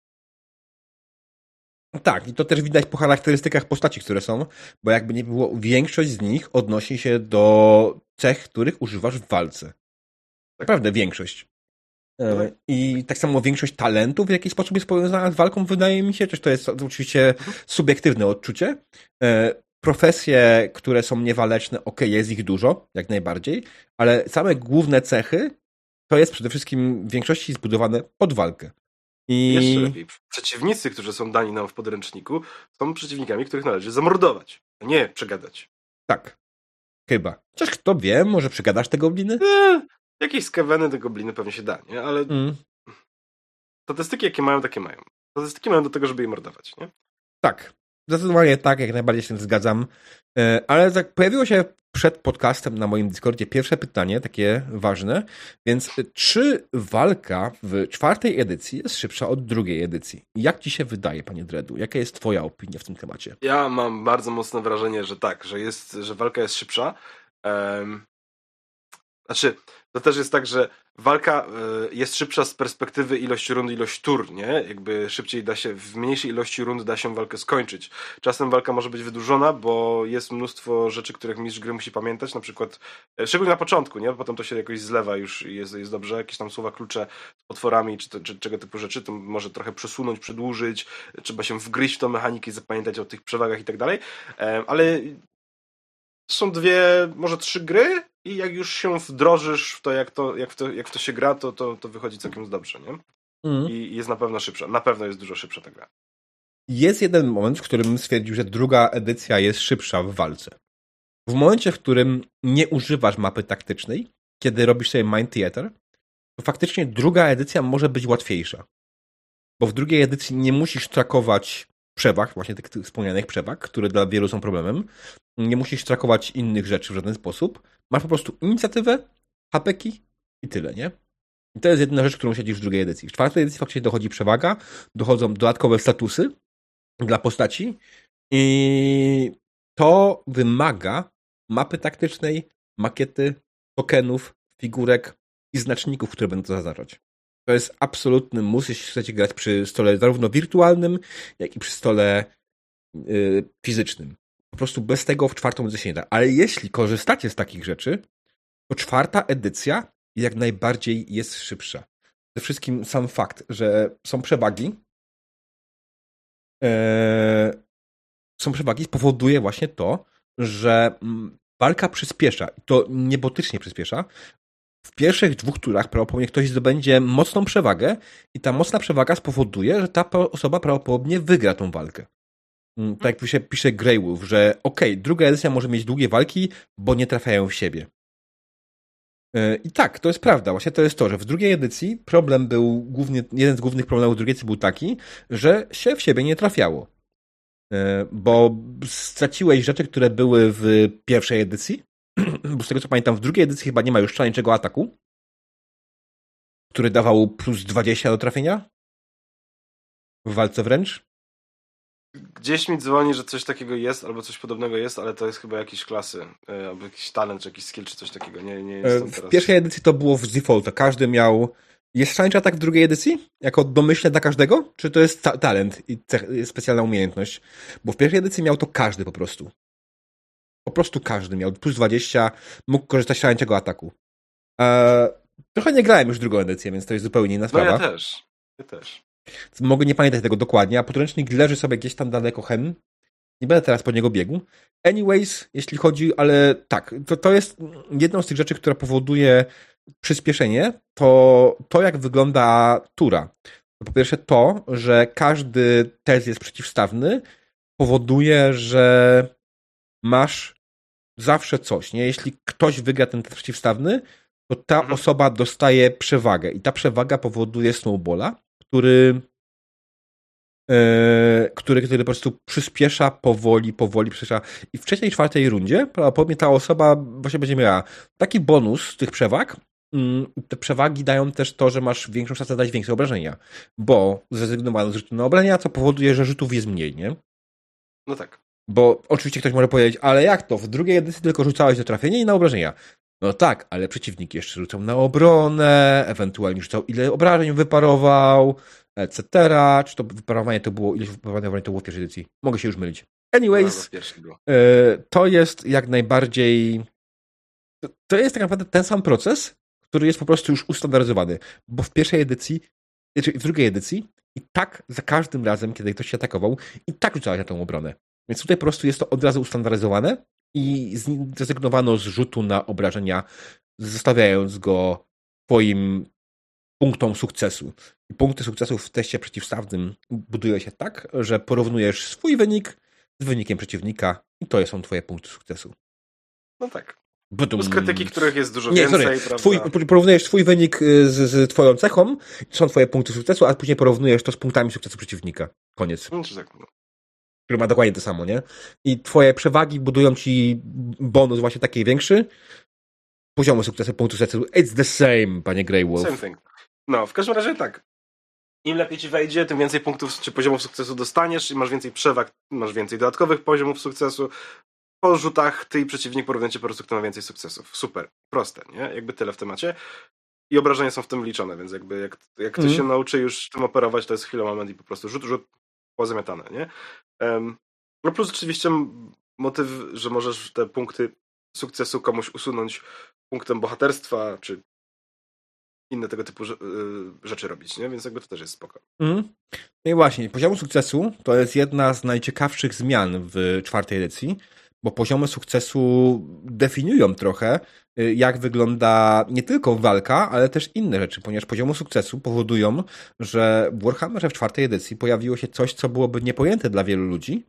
Tak, i to też widać po charakterystykach postaci, które są, bo jakby nie było, większość z nich odnosi się do cech, których używasz w walce. Naprawdę większość. I tak samo większość talentów w jakiś sposób jest powiązana z walką, wydaje mi się, też to jest oczywiście subiektywne odczucie. Profesje, które są niewaleczne, jest ich dużo, jak najbardziej, ale same główne cechy to jest przede wszystkim w większości zbudowane pod walkę. Jeszcze lepiej. Przeciwnicy, którzy są dani nam w podręczniku, są przeciwnikami, których należy zamordować, a nie przegadać. Tak. Chyba. Chociaż kto wie, może przegadasz te gobliny? Jakieś skaweny te gobliny pewnie się da, nie? Ale statystyki jakie mają, takie mają. Statystyki mają do tego, żeby je mordować, nie? Tak. Zdecydowanie tak, jak najbardziej się zgadzam. Ale tak pojawiło się przed podcastem na moim Discordzie pierwsze pytanie, takie ważne. Więc czy walka w 4. edycji jest szybsza od 2. edycji? Jak ci się wydaje, panie Dredu? Jaka jest twoja opinia w tym temacie? Ja mam bardzo mocne wrażenie, że tak, że walka jest szybsza. Znaczy, to też jest tak, że walka jest szybsza z perspektywy ilość rund, ilość tur, nie? Jakby szybciej da się, w mniejszej ilości rund da się walkę skończyć. Czasem walka może być wydłużona, bo jest mnóstwo rzeczy, których mistrz gry musi pamiętać, na przykład, szczególnie na początku, nie? Potem to się jakoś zlewa, już jest dobrze, jakieś tam słowa klucze z potworami, czy czego typu rzeczy, to może trochę przesunąć, przedłużyć, trzeba się wgryźć w tą mechanikę i zapamiętać o tych przewagach i tak dalej, ale są 2, może 3 gry i jak już się wdrożysz w to, jak w to się gra, to wychodzi całkiem dobrze, nie? I jest na pewno szybsza. Na pewno jest dużo szybsza ta gra. Jest jeden moment, w którym stwierdził, że 2. edycja jest szybsza w walce. W momencie, w którym nie używasz mapy taktycznej, kiedy robisz sobie Mind Theater, to faktycznie 2. edycja może być łatwiejsza. Bo w 2. edycji nie musisz trakować przewag, właśnie tych wspomnianych przewag, które dla wielu są problemem. Nie musisz trakować innych rzeczy w żaden sposób. Masz po prostu inicjatywę, hapeki i tyle, nie? I to jest jedna rzecz, którą siedzisz w 2. edycji. W 4. edycji faktycznie dochodzi przewaga, dochodzą dodatkowe statusy dla postaci i to wymaga mapy taktycznej, makiety, tokenów, figurek i znaczników, które będą to zaznaczać. To jest absolutny mus, jeśli chcecie grać przy stole zarówno wirtualnym, jak i przy stole fizycznym. Po prostu bez tego w 4. edycję się nie da. Ale jeśli korzystacie z takich rzeczy, to 4. edycja jak najbardziej jest szybsza. Przede wszystkim sam fakt, że są przewagi, spowoduje właśnie to, że walka przyspiesza. I to niebotycznie przyspiesza. W pierwszych 2 turach prawdopodobnie ktoś zdobędzie mocną przewagę i ta mocna przewaga spowoduje, że ta osoba prawdopodobnie wygra tą walkę. Tak jak się pisze Grey Wolf, że okej, 2. edycja może mieć długie walki, bo nie trafiają w siebie. I tak, to jest prawda. Właśnie to jest to, że w 2. edycji problem był jeden z głównych problemów 2. edycji był taki, że się w siebie nie trafiało. Bo straciłeś rzeczy, które były w 1. edycji, bo z tego co pamiętam, w 2. edycji chyba nie ma już szaleńczego ataku, który dawał plus 20 do trafienia w walce wręcz. Gdzieś mi dzwoni, że coś takiego jest, albo coś podobnego jest, ale to jest chyba jakiś klasy, albo jakiś talent, czy jakiś skill, czy coś takiego. Nie jestem teraz... W 1. edycji to było w defaulta. Każdy miał... Jest szaleńczy atak w 2. edycji? Jako domyślne dla każdego? Czy to jest talent i specjalna umiejętność? Bo w 1. edycji miał to każdy po prostu. Po prostu każdy miał. Plus 20 mógł korzystać z szaleńczego ataku. Trochę nie grałem już w 2. edycję, więc to jest zupełnie inna sprawa. No ja też. Mogę nie pamiętać tego dokładnie, a podręcznik leży sobie gdzieś tam daleko hen. Nie będę teraz po niego biegł. Anyways, jeśli chodzi, ale tak, to jest jedną z tych rzeczy, która powoduje przyspieszenie, to jak wygląda tura. Po pierwsze to, że każdy test jest przeciwstawny, powoduje, że masz zawsze coś, nie? Jeśli ktoś wygra ten test przeciwstawny, to ta osoba dostaje przewagę i ta przewaga powoduje snowballa, który po prostu przyspiesza powoli przyspiesza. I w trzeciej, czwartej rundzie prawdopodobnie ta osoba właśnie będzie miała taki bonus z tych przewag. Te przewagi dają też to, że masz większą szansę dać większe obrażenia, bo zrezygnowano z rzutu na obrażenia, co powoduje, że rzutów jest mniej, nie? No tak. Bo oczywiście ktoś może powiedzieć, ale jak to? W drugiej edycji tylko rzucałeś na trafienie i na obrażenia. No tak, ale przeciwnik jeszcze rzucał na obronę, ewentualnie rzucał ile obrażeń wyparował, etc. Czy to wyparowanie to było, ileś wyparowania to było w pierwszej edycji? Mogę się już mylić. Anyways, to jest jak najbardziej... To jest tak naprawdę ten sam proces, który jest po prostu już ustandaryzowany, bo w pierwszej edycji, czy w drugiej edycji i tak za każdym razem, kiedy ktoś się atakował, i tak rzucałeś na tą obronę. Więc tutaj po prostu jest to od razu ustandaryzowane i zrezygnowano z rzutu na obrażenia, zostawiając go twoim punktom sukcesu. I punkty sukcesu w teście przeciwstawnym buduje się tak, że porównujesz swój wynik z wynikiem przeciwnika i to są twoje punkty sukcesu. No tak. Plus krytyki, których jest dużo więcej, prawda? Porównujesz swój wynik z twoją cechą, to są twoje punkty sukcesu, a później porównujesz to z punktami sukcesu przeciwnika. Koniec. Który ma dokładnie to samo, nie? I twoje przewagi budują ci bonus właśnie taki większy. Poziomu sukcesu, punktu sukcesu. It's the same, panie Grey Wolf. Same thing. No, w każdym razie tak. Im lepiej ci wejdzie, tym więcej punktów czy poziomów sukcesu dostaniesz i masz więcej przewag, masz więcej dodatkowych poziomów sukcesu. Po rzutach ty i przeciwnik porównujecie po prostu, kto ma więcej sukcesów. Super. Proste, nie? Jakby tyle w temacie. I obrażenia są w tym liczone, więc jakby jak ktoś się nauczy już tym operować, to jest chwila, moment i po prostu rzut pozamiatane, nie? No plus oczywiście motyw, że możesz te punkty sukcesu komuś usunąć punktem bohaterstwa, czy inne tego typu rzeczy robić, nie? Więc jakby to też jest spoko. No i właśnie, poziomu sukcesu to jest jedna z najciekawszych zmian w czwartej edycji, bo poziomy sukcesu definiują trochę, jak wygląda nie tylko walka, ale też inne rzeczy, ponieważ poziomy sukcesu powodują, że w Warhammerze w czwartej edycji pojawiło się coś, co byłoby niepojęte dla wielu ludzi.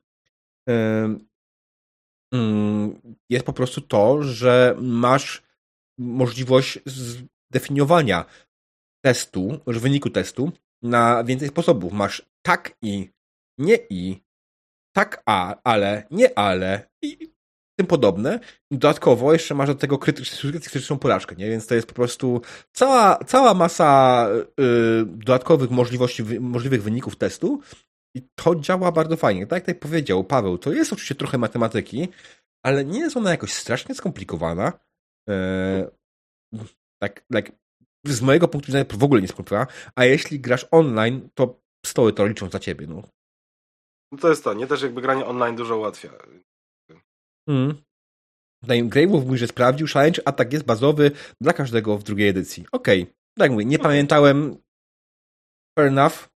Jest po prostu to, że masz możliwość zdefiniowania testu, wyniku testu na więcej sposobów. Masz tak i, tak ale, nie ale i tym podobne. I dodatkowo jeszcze masz do tego krytyczną porażkę, nie? Więc to jest po prostu cała masa dodatkowych możliwych wyników testu i to działa bardzo fajnie. Tak jak powiedział Paweł, to jest oczywiście trochę matematyki, ale nie jest ona jakoś strasznie skomplikowana. Tak, z mojego punktu widzenia w ogóle nie skomplikowana, a jeśli grasz online, to stoły to liczą za ciebie, no. No to jest to, nie? Też jakby granie online dużo ułatwia. Tutaj Grey Wolf mówi, że sprawdził challenge, a tak jest bazowy dla każdego w drugiej edycji. Okej. Tak mówię, nie pamiętałem. Fair enough.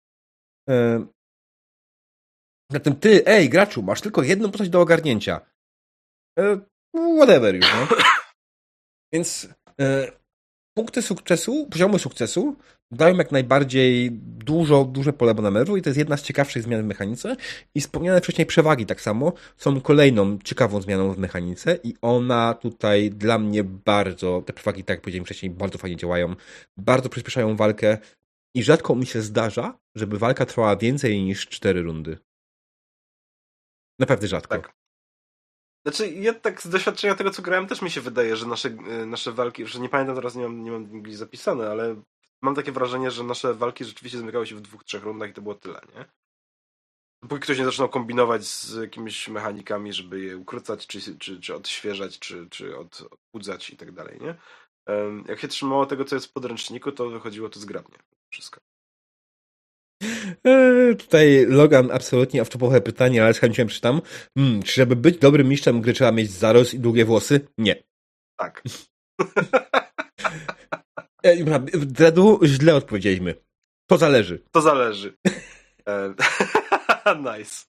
Zatem ty, graczu, masz tylko jedną postać do ogarnięcia. Whatever już, no. Więc punkty sukcesu, poziomy sukcesu dają jak najbardziej duże pole manewru i to jest jedna z ciekawszych zmian w mechanice i wspomniane wcześniej przewagi tak samo są kolejną ciekawą zmianą w mechanice i ona tutaj dla mnie bardzo, te przewagi, tak jak powiedziałem wcześniej, bardzo fajnie działają, bardzo przyspieszają walkę i rzadko mi się zdarza, żeby walka trwała więcej niż 4 rundy. Naprawdę rzadko. Tak. Znaczy, ja tak z doświadczenia tego, co grałem, też mi się wydaje, że nasze walki, że nie pamiętam teraz, nie mam gdzieś zapisane, ale mam takie wrażenie, że nasze walki rzeczywiście zamykały się w 2-3 rundach i to było tyle, nie? Dopóki ktoś nie zaczynał kombinować z jakimiś mechanikami, żeby je ukrócać, czy odświeżać, czy odbudzać i tak dalej, nie? Jak się trzymało tego, co jest w podręczniku, to wychodziło to zgrabnie. Wszystko. Tutaj Logan absolutnie off-topowe pytanie, ale z chęcią przeczytam. Czy żeby być dobrym mistrzem gry trzeba mieć zarost i długie włosy? Nie. Tak. Dredu, źle odpowiedzieliśmy. To zależy. To zależy. Nice.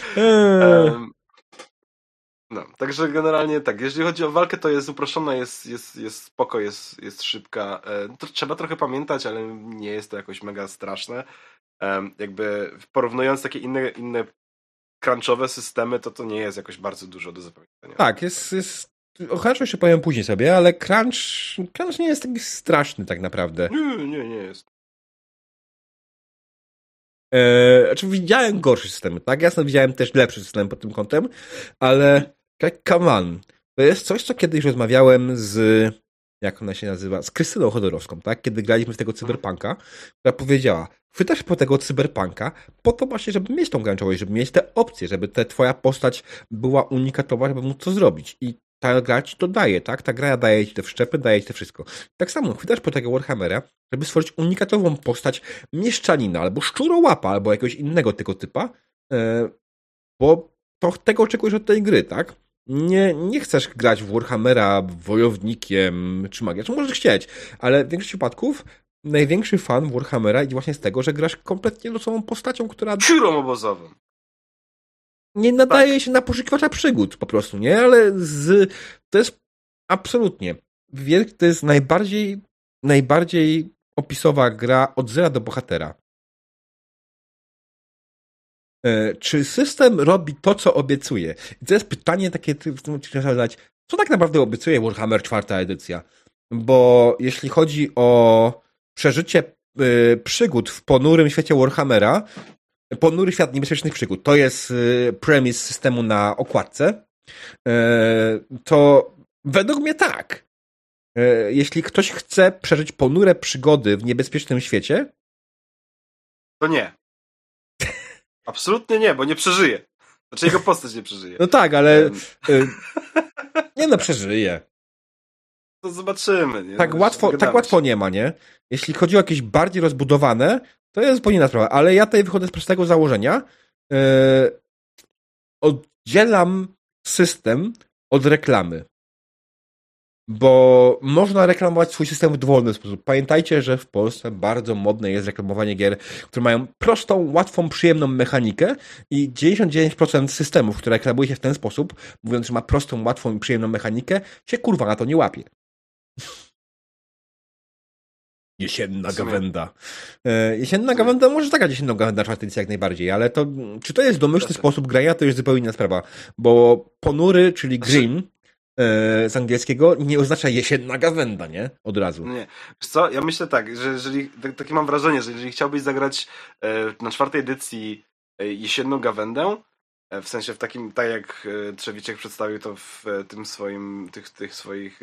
No, także generalnie tak, jeżeli chodzi o walkę, to jest uproszczona, jest spoko, jest szybka. To trzeba trochę pamiętać, ale nie jest to jakoś mega straszne. Jakby porównując takie inne crunchowe systemy, to nie jest jakoś bardzo dużo do zapamiętania. Tak, jest o crunchu jeszcze powiem później sobie, ale crunch nie jest taki straszny tak naprawdę. Nie jest. Znaczy widziałem gorsze systemy, tak? Jasno widziałem też lepszy system pod tym kątem, ale come on. To jest coś, co kiedyś rozmawiałem jak ona się nazywa? Z Krystyną Chodorowską, tak? Kiedy graliśmy w tego cyberpunka, która powiedziała, chwytasz po tego cyberpunka po to właśnie, żeby mieć tą graczowość, żeby mieć te opcje, żeby twoja postać była unikatowa, żeby móc to zrobić. I ta gra ci to daje, tak? Ta gra daje ci te wszczepy, daje ci te wszystko. Tak samo chwytasz po tego Warhammera, żeby stworzyć unikatową postać mieszczanina, albo szczurołapa, albo jakiegoś innego tego typa, bo to tego oczekujesz od tej gry, tak? Nie chcesz grać w Warhammera wojownikiem czy magiarzem, możesz chcieć, ale w większości przypadków największy fan Warhammera idzie właśnie z tego, że grasz kompletnie losową postacią, która Ciurą obozową. nie nadaje się na poszukiwacza przygód po prostu, nie? Ale to jest absolutnie to jest najbardziej opisowa gra od zera do bohatera. Czy system robi to, co obiecuje? I to jest pytanie takie, trzeba zadać, co tak naprawdę obiecuje Warhammer 4. edycja? Bo jeśli chodzi o przeżycie przygód w ponurym świecie Warhammera, ponury świat niebezpiecznych przygód, to jest premise systemu na okładce, to według mnie tak. Jeśli ktoś chce przeżyć ponure przygody w niebezpiecznym świecie, to nie. Absolutnie nie, bo nie przeżyje. Znaczy jego postać nie przeżyje. No tak, ale nie przeżyje. To zobaczymy. Nie? Tak łatwo nie ma, nie? Jeśli chodzi o jakieś bardziej rozbudowane, to jest zupełnie inna sprawa, ale ja tutaj wychodzę z prostego założenia. Oddzielam system od reklamy. Bo można reklamować swój system w dowolny sposób. Pamiętajcie, że w Polsce bardzo modne jest reklamowanie gier, które mają prostą, łatwą, przyjemną mechanikę i 99% systemów, które reklamuje się w ten sposób, mówiąc, że ma prostą, łatwą i przyjemną mechanikę, się kurwa na to nie łapie. Jesienna gawenda. Jesienna gawenda może taka jesienna gawenda czwartycy jak najbardziej, ale to, czy to jest domyślny sposób grania, to jest zupełnie inna sprawa. Bo ponury, czyli green, z angielskiego nie oznacza jesienna gawenda, nie? Od razu. Nie. Wiesz co, ja myślę tak, że jeżeli, takie mam wrażenie, że jeżeli chciałbyś zagrać na 4. edycji jesienną gawędę, w sensie w takim, tak jak Trzewiczek przedstawił to w tym swoim, tych swoich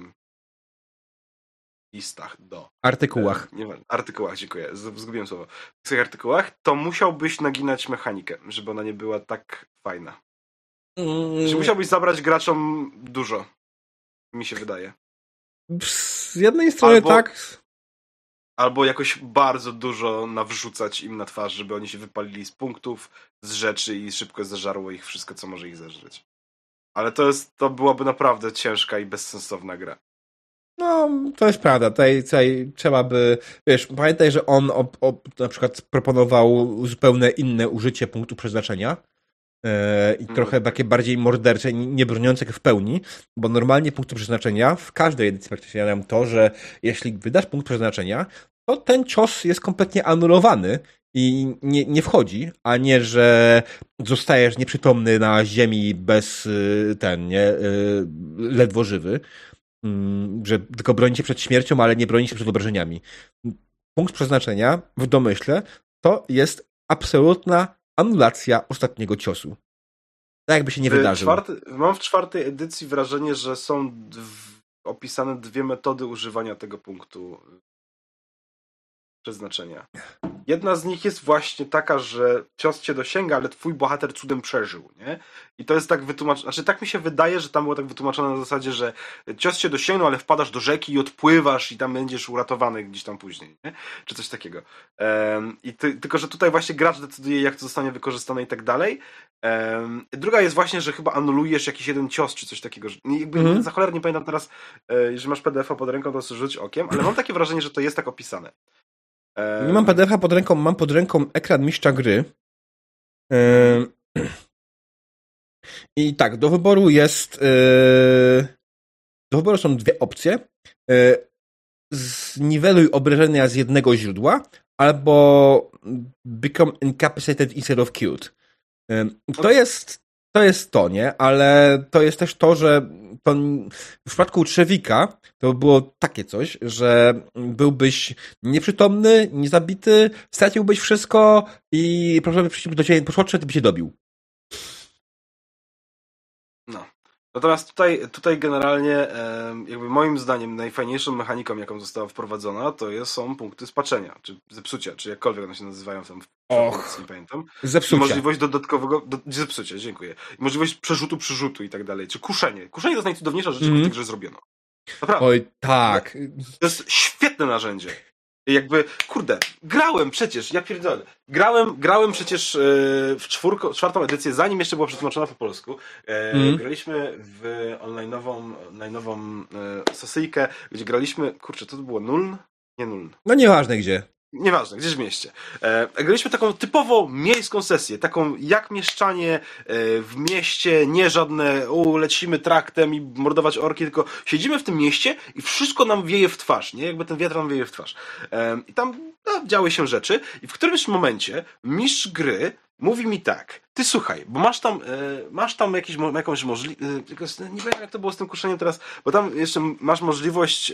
listach artykułach. Artykułach, dziękuję. Zgubiłem słowo. W swoich artykułach, to musiałbyś naginać mechanikę, żeby ona nie była tak fajna. Że musiałbyś zabrać graczom dużo. Mi się wydaje. Z jednej strony tak. Albo jakoś bardzo dużo nawrzucać im na twarz, żeby oni się wypalili z punktów, z rzeczy i szybko zeżarło ich wszystko, co może ich zeżreć. Ale to byłaby naprawdę ciężka i bezsensowna gra. No, to jest prawda. Tutaj trzeba by... Wiesz, pamiętaj, że on na przykład proponował zupełnie inne użycie punktu przeznaczenia i trochę takie bardziej mordercze, nie broniące w pełni, bo normalnie punkty przeznaczenia w każdej edycji praktycznie mają to, że jeśli wydasz punkt przeznaczenia, to ten cios jest kompletnie anulowany i nie wchodzi, a nie, że zostajesz nieprzytomny na ziemi bez ledwo żywy, że tylko broni się przed śmiercią, ale nie broni się przed obrażeniami. Punkt przeznaczenia w domyśle to jest absolutna anulacja ostatniego ciosu. Tak jakby się nie wydarzył. Mam w 4. edycji wrażenie, że są opisane 2 metody używania tego punktu przeznaczenia. Jedna z nich jest właśnie taka, że cios cię dosięga, ale twój bohater cudem przeżył, nie? I to jest tak wytłumaczone, znaczy tak mi się wydaje, że tam było tak wytłumaczone na zasadzie, że cios cię dosięgnął, ale wpadasz do rzeki i odpływasz i tam będziesz uratowany gdzieś tam później, nie? Czy coś takiego. Tylko, że tutaj właśnie gracz decyduje, jak to zostanie wykorzystane i tak dalej. Druga jest właśnie, że chyba anulujesz jakiś jeden cios, czy coś takiego. Za cholerę nie pamiętam teraz, jeżeli masz PDF-a pod ręką, to rzuć okiem, ale mam takie wrażenie, że to jest tak opisane. Nie mam PDF-a pod ręką, mam pod ręką ekran mistrza gry. I tak, do wyboru są dwie opcje. Zniweluj obrażenia z jednego źródła, albo become incapacitated instead of killed. To jest to, nie? Ale to jest też to, że to w przypadku Trzewika to było takie coś, że byłbyś nieprzytomny, niezabity, straciłbyś wszystko i proszę przyjść do ciebie podszedł, to by cię dobił. No. Natomiast tutaj generalnie jakby moim zdaniem najfajniejszą mechaniką, jaką została wprowadzona, to są punkty spaczenia, czy zepsucia, czy jakkolwiek one się nazywają tam nie pamiętam. Zepsucia. I możliwość dodatkowego zepsucia, dziękuję. I możliwość przerzutu i tak dalej. Czy kuszenie. Kuszenie to jest najcudowniejsza rzecz, jaką w tej grze zrobiono. Naprawdę. Oj, tak. To jest świetne narzędzie. Jakby, kurde, grałem przecież, ja pierdolę. Grałem przecież w czwartą edycję, zanim jeszcze była przetłumaczona po polsku. Graliśmy w online'ową sesyjkę, gdzie graliśmy, kurczę, to było Nuln? Nie Nuln. No nieważne gdzie. Nieważne, gdzieś w mieście. Graliśmy taką typowo miejską sesję, taką jak mieszczanie w mieście, nie żadne lecimy traktem i mordować orki, tylko siedzimy w tym mieście i wszystko nam wieje w twarz, nie? Jakby ten wiatr nam wieje w twarz. I tam działy się rzeczy i w którymś momencie mistrz gry mówi mi tak, ty słuchaj, bo masz tam jakąś możliwość, nie wiem jak to było z tym kuszeniem teraz, bo tam jeszcze masz możliwość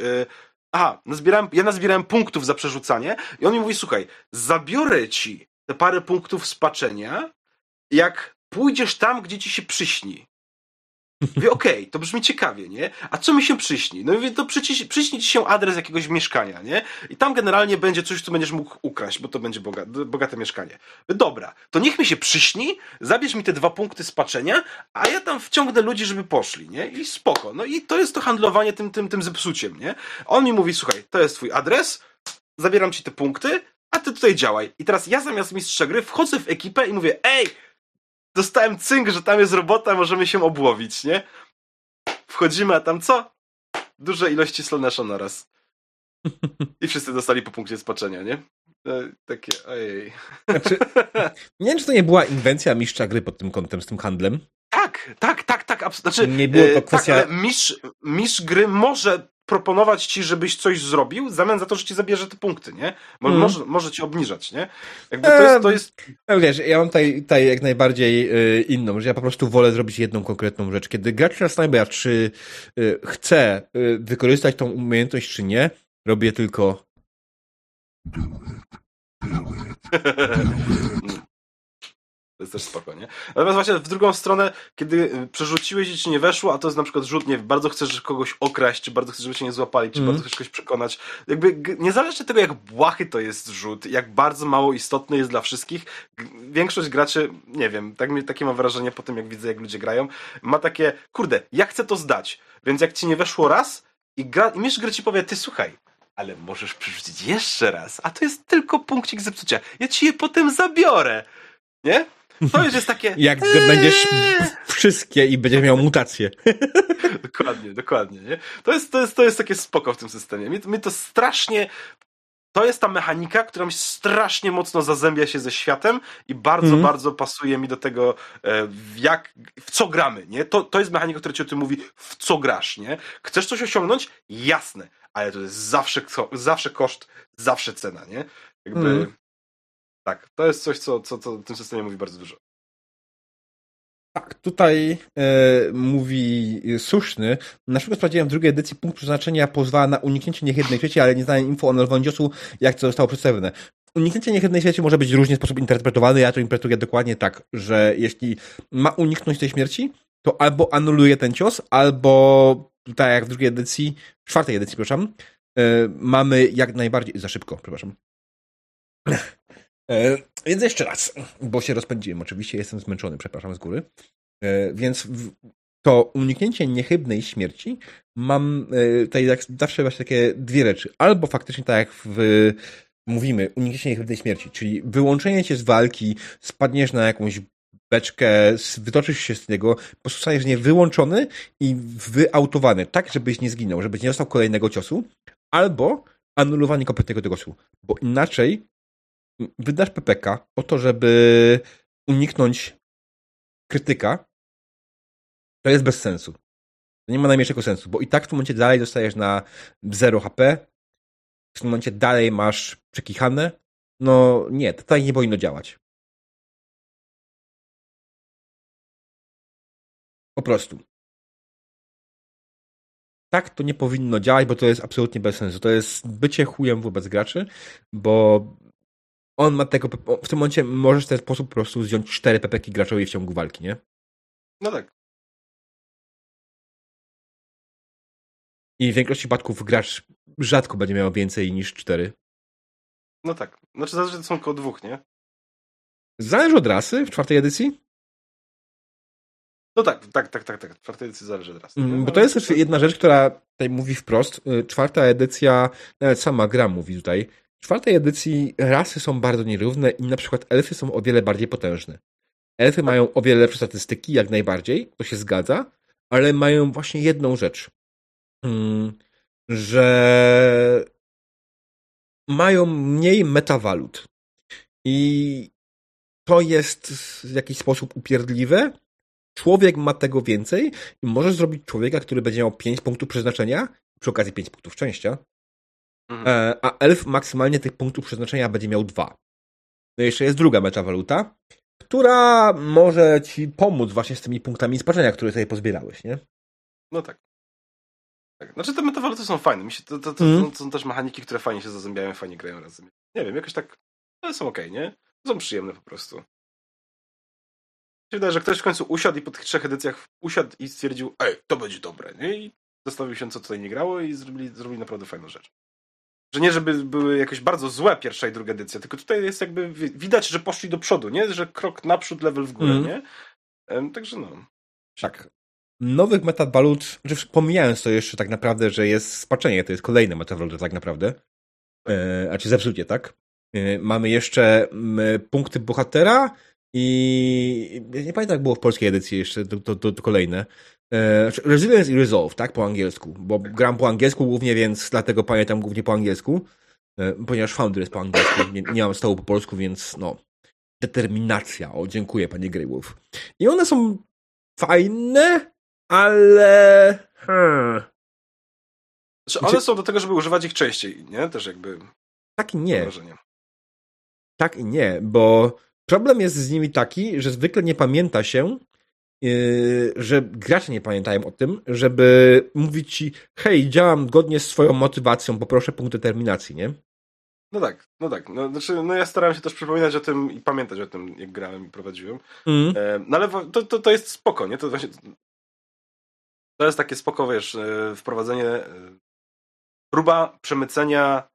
ja nazbierałem punktów za przerzucanie i on mi mówi, słuchaj, zabiorę ci te parę punktów spaczenia, jak pójdziesz tam, gdzie ci się przyśni. Mówię, okej, to brzmi ciekawie, nie? A co mi się przyśni? No mówię, to przyśni ci się adres jakiegoś mieszkania, nie? I tam generalnie będzie coś, co będziesz mógł ukraść, bo to będzie bogate mieszkanie. Mówię, dobra, to niech mi się przyśni, zabierz mi te 2 punkty spaczenia, a ja tam wciągnę ludzi, żeby poszli, nie? I spoko. No i to jest to handlowanie tym zepsuciem, nie? On mi mówi, słuchaj, to jest twój adres, zabieram ci te punkty, a ty tutaj działaj. I teraz ja zamiast mistrza gry wchodzę w ekipę i mówię, ej, dostałem cynk, że tam jest robota, możemy się obłowić, nie? Wchodzimy, a tam co? Duże ilości Slanesha naraz. I wszyscy dostali po punkcie spaczenia, nie? Takie, ojej. Znaczy, nie wiem, czy to nie była inwencja mistrza gry pod tym kątem, z tym handlem. Tak. Znaczy, nie było to kwestia... Tak, ale mistrz gry może proponować ci, żebyś coś zrobił, w zamian za to, że ci zabierze te punkty, nie? Może ci obniżać, nie? Jakby to jest... Wiesz, ja mam tutaj jak najbardziej inną, że ja po prostu wolę zrobić jedną konkretną rzecz. Kiedy gracz się zastanawia, czy chce wykorzystać tą umiejętność, czy nie, robię tylko... To jest też spoko, nie? Natomiast właśnie w drugą stronę, kiedy przerzuciłeś i ci nie weszło, a to jest na przykład rzut, nie bardzo chcesz kogoś okraść, czy bardzo chcesz, żeby cię nie złapali, czy bardzo chcesz kogoś przekonać. Jakby niezależnie od tego, jak błahy to jest rzut, jak bardzo mało istotny jest dla wszystkich, większość graczy, nie wiem, takie mam wrażenie po tym, jak widzę, jak ludzie grają, ma takie, kurde, ja chcę to zdać, więc jak ci nie weszło raz i mistrz gry ci powie, ty słuchaj, ale możesz przerzucić jeszcze raz, a to jest tylko punkcik zepsucia. Ja ci je potem zabiorę. Nie? To już jest takie... Jak będziesz wszystkie i będziesz miał mutację. Dokładnie, nie? To jest takie spoko w tym systemie. Mnie to strasznie... To jest ta mechanika, która mi strasznie mocno zazębia się ze światem i bardzo, bardzo pasuje mi do tego, w co gramy, nie? To jest mechanika, która ci o tym mówi, w co grasz, nie? Chcesz coś osiągnąć? Jasne, ale to jest zawsze koszt, zawsze cena, nie? Jakby... Tak, to jest coś, co w tym systemie mówi bardzo dużo. Tak, tutaj mówi słuszny. Na przykład sprawdziłem w drugiej edycji punkt przeznaczenia pozwala na uniknięcie niechybnej śmieci, ale nie znałem info o Nolwądziosu, jak to zostało przedstawione. Uniknięcie niechybnej śmierci może być w różny sposób interpretowany. Ja to interpretuję dokładnie tak, że jeśli ma uniknąć tej śmierci, to albo anuluje ten cios, albo tak jak w drugiej edycji, w czwartej edycji, przepraszam, mamy jak najbardziej... Za szybko, przepraszam. Więc jeszcze raz, bo się rozpędziłem. Oczywiście jestem zmęczony, przepraszam z góry. Więc to uniknięcie niechybnej śmierci mam tutaj zawsze właśnie takie dwie rzeczy. Albo faktycznie tak jak mówimy, uniknięcie niechybnej śmierci, czyli wyłączenie cię z walki, spadniesz na jakąś beczkę, wytoczysz się z niego, po prostu zostaniesz wyłączony i wyautowany, tak żebyś nie zginął, żebyś nie dostał kolejnego ciosu. Albo anulowanie kompletnego tego głosu. Bo inaczej wydasz PPK po to, żeby uniknąć krytyka, to jest bez sensu. To nie ma najmniejszego sensu, bo i tak w tym momencie dalej dostajesz na 0 HP, w tym momencie dalej masz przekichane. No nie, to tak nie powinno działać. Po prostu. Tak to nie powinno działać, bo to jest absolutnie bez sensu. To jest bycie chujem wobec graczy, bo on ma tego... W tym momencie możesz w ten sposób po prostu zdjąć 4 pepeki graczowi w ciągu walki, nie? No tak. I w większości przypadków gracz rzadko będzie miał więcej niż 4. No tak. Znaczy zależy, że to są około 2, nie? Zależy od rasy w 4. edycji. No tak. W 4. edycji zależy od razu. Bo to jest też jedna rzecz, która tutaj mówi wprost. 4. edycja, nawet sama gra mówi tutaj, w 4. edycji rasy są bardzo nierówne i na przykład elfy są o wiele bardziej potężne. Elfy mają o wiele lepsze statystyki, jak najbardziej, to się zgadza, ale mają właśnie jedną rzecz, że mają mniej metawalut. I to jest w jakiś sposób upierdliwe. Człowiek ma tego więcej i możesz zrobić człowieka, który będzie miał 5 punktów przeznaczenia, przy okazji 5 punktów szczęścia, a elf maksymalnie tych punktów przeznaczenia będzie miał 2. No i jeszcze jest druga metawaluta, która może ci pomóc właśnie z tymi punktami spaczenia, które sobie pozbierałeś, nie? No tak. Znaczy te metawaluty są fajne. Mi się to są też mechaniki, które fajnie się zazębiają, fajnie grają razem. Nie wiem, jakoś tak one są okej, nie? Są przyjemne po prostu. Mi się wydaje, że ktoś w końcu usiadł i po tych 3 edycjach usiadł i stwierdził, to będzie dobre, nie? I zastanowił się, co tutaj nie grało i zrobili naprawdę fajną rzecz. Że nie, żeby były jakoś bardzo złe 1. i 2. edycja, tylko tutaj jest jakby widać, że poszli do przodu, nie? Że krok naprzód, level w górę, nie? Także no. Tak. Nowych metawalut, znaczy pomijając to jeszcze tak naprawdę, że jest spaczenie, to jest kolejne metawaluty tak naprawdę. Znaczy zepsucie, tak? Mamy jeszcze punkty bohatera i nie pamiętam jak było w polskiej edycji jeszcze, to kolejne. Resilience i Resolve, tak? Po angielsku, bo gram po angielsku głównie, więc dlatego pamiętam głównie po angielsku, ponieważ Founder jest po angielsku, nie mam stołu po polsku, więc no. Determinacja. O, dziękuję, panie Greywolf. I one są fajne, ale... Znaczy, one są do tego, żeby używać ich częściej, nie? Też jakby... Tak i nie. Tak i nie, bo problem jest z nimi taki, że zwykle nie pamięta się, że gracze nie pamiętają o tym, żeby mówić ci, hej, działam zgodnie z swoją motywacją, poproszę punkt determinacji, nie? No tak. Znaczy, ja starałem się też przypominać o tym i pamiętać o tym, jak grałem i prowadziłem. No ale to jest spoko, nie? To właśnie... To jest takie spoko, wiesz, wprowadzenie, próba przemycenia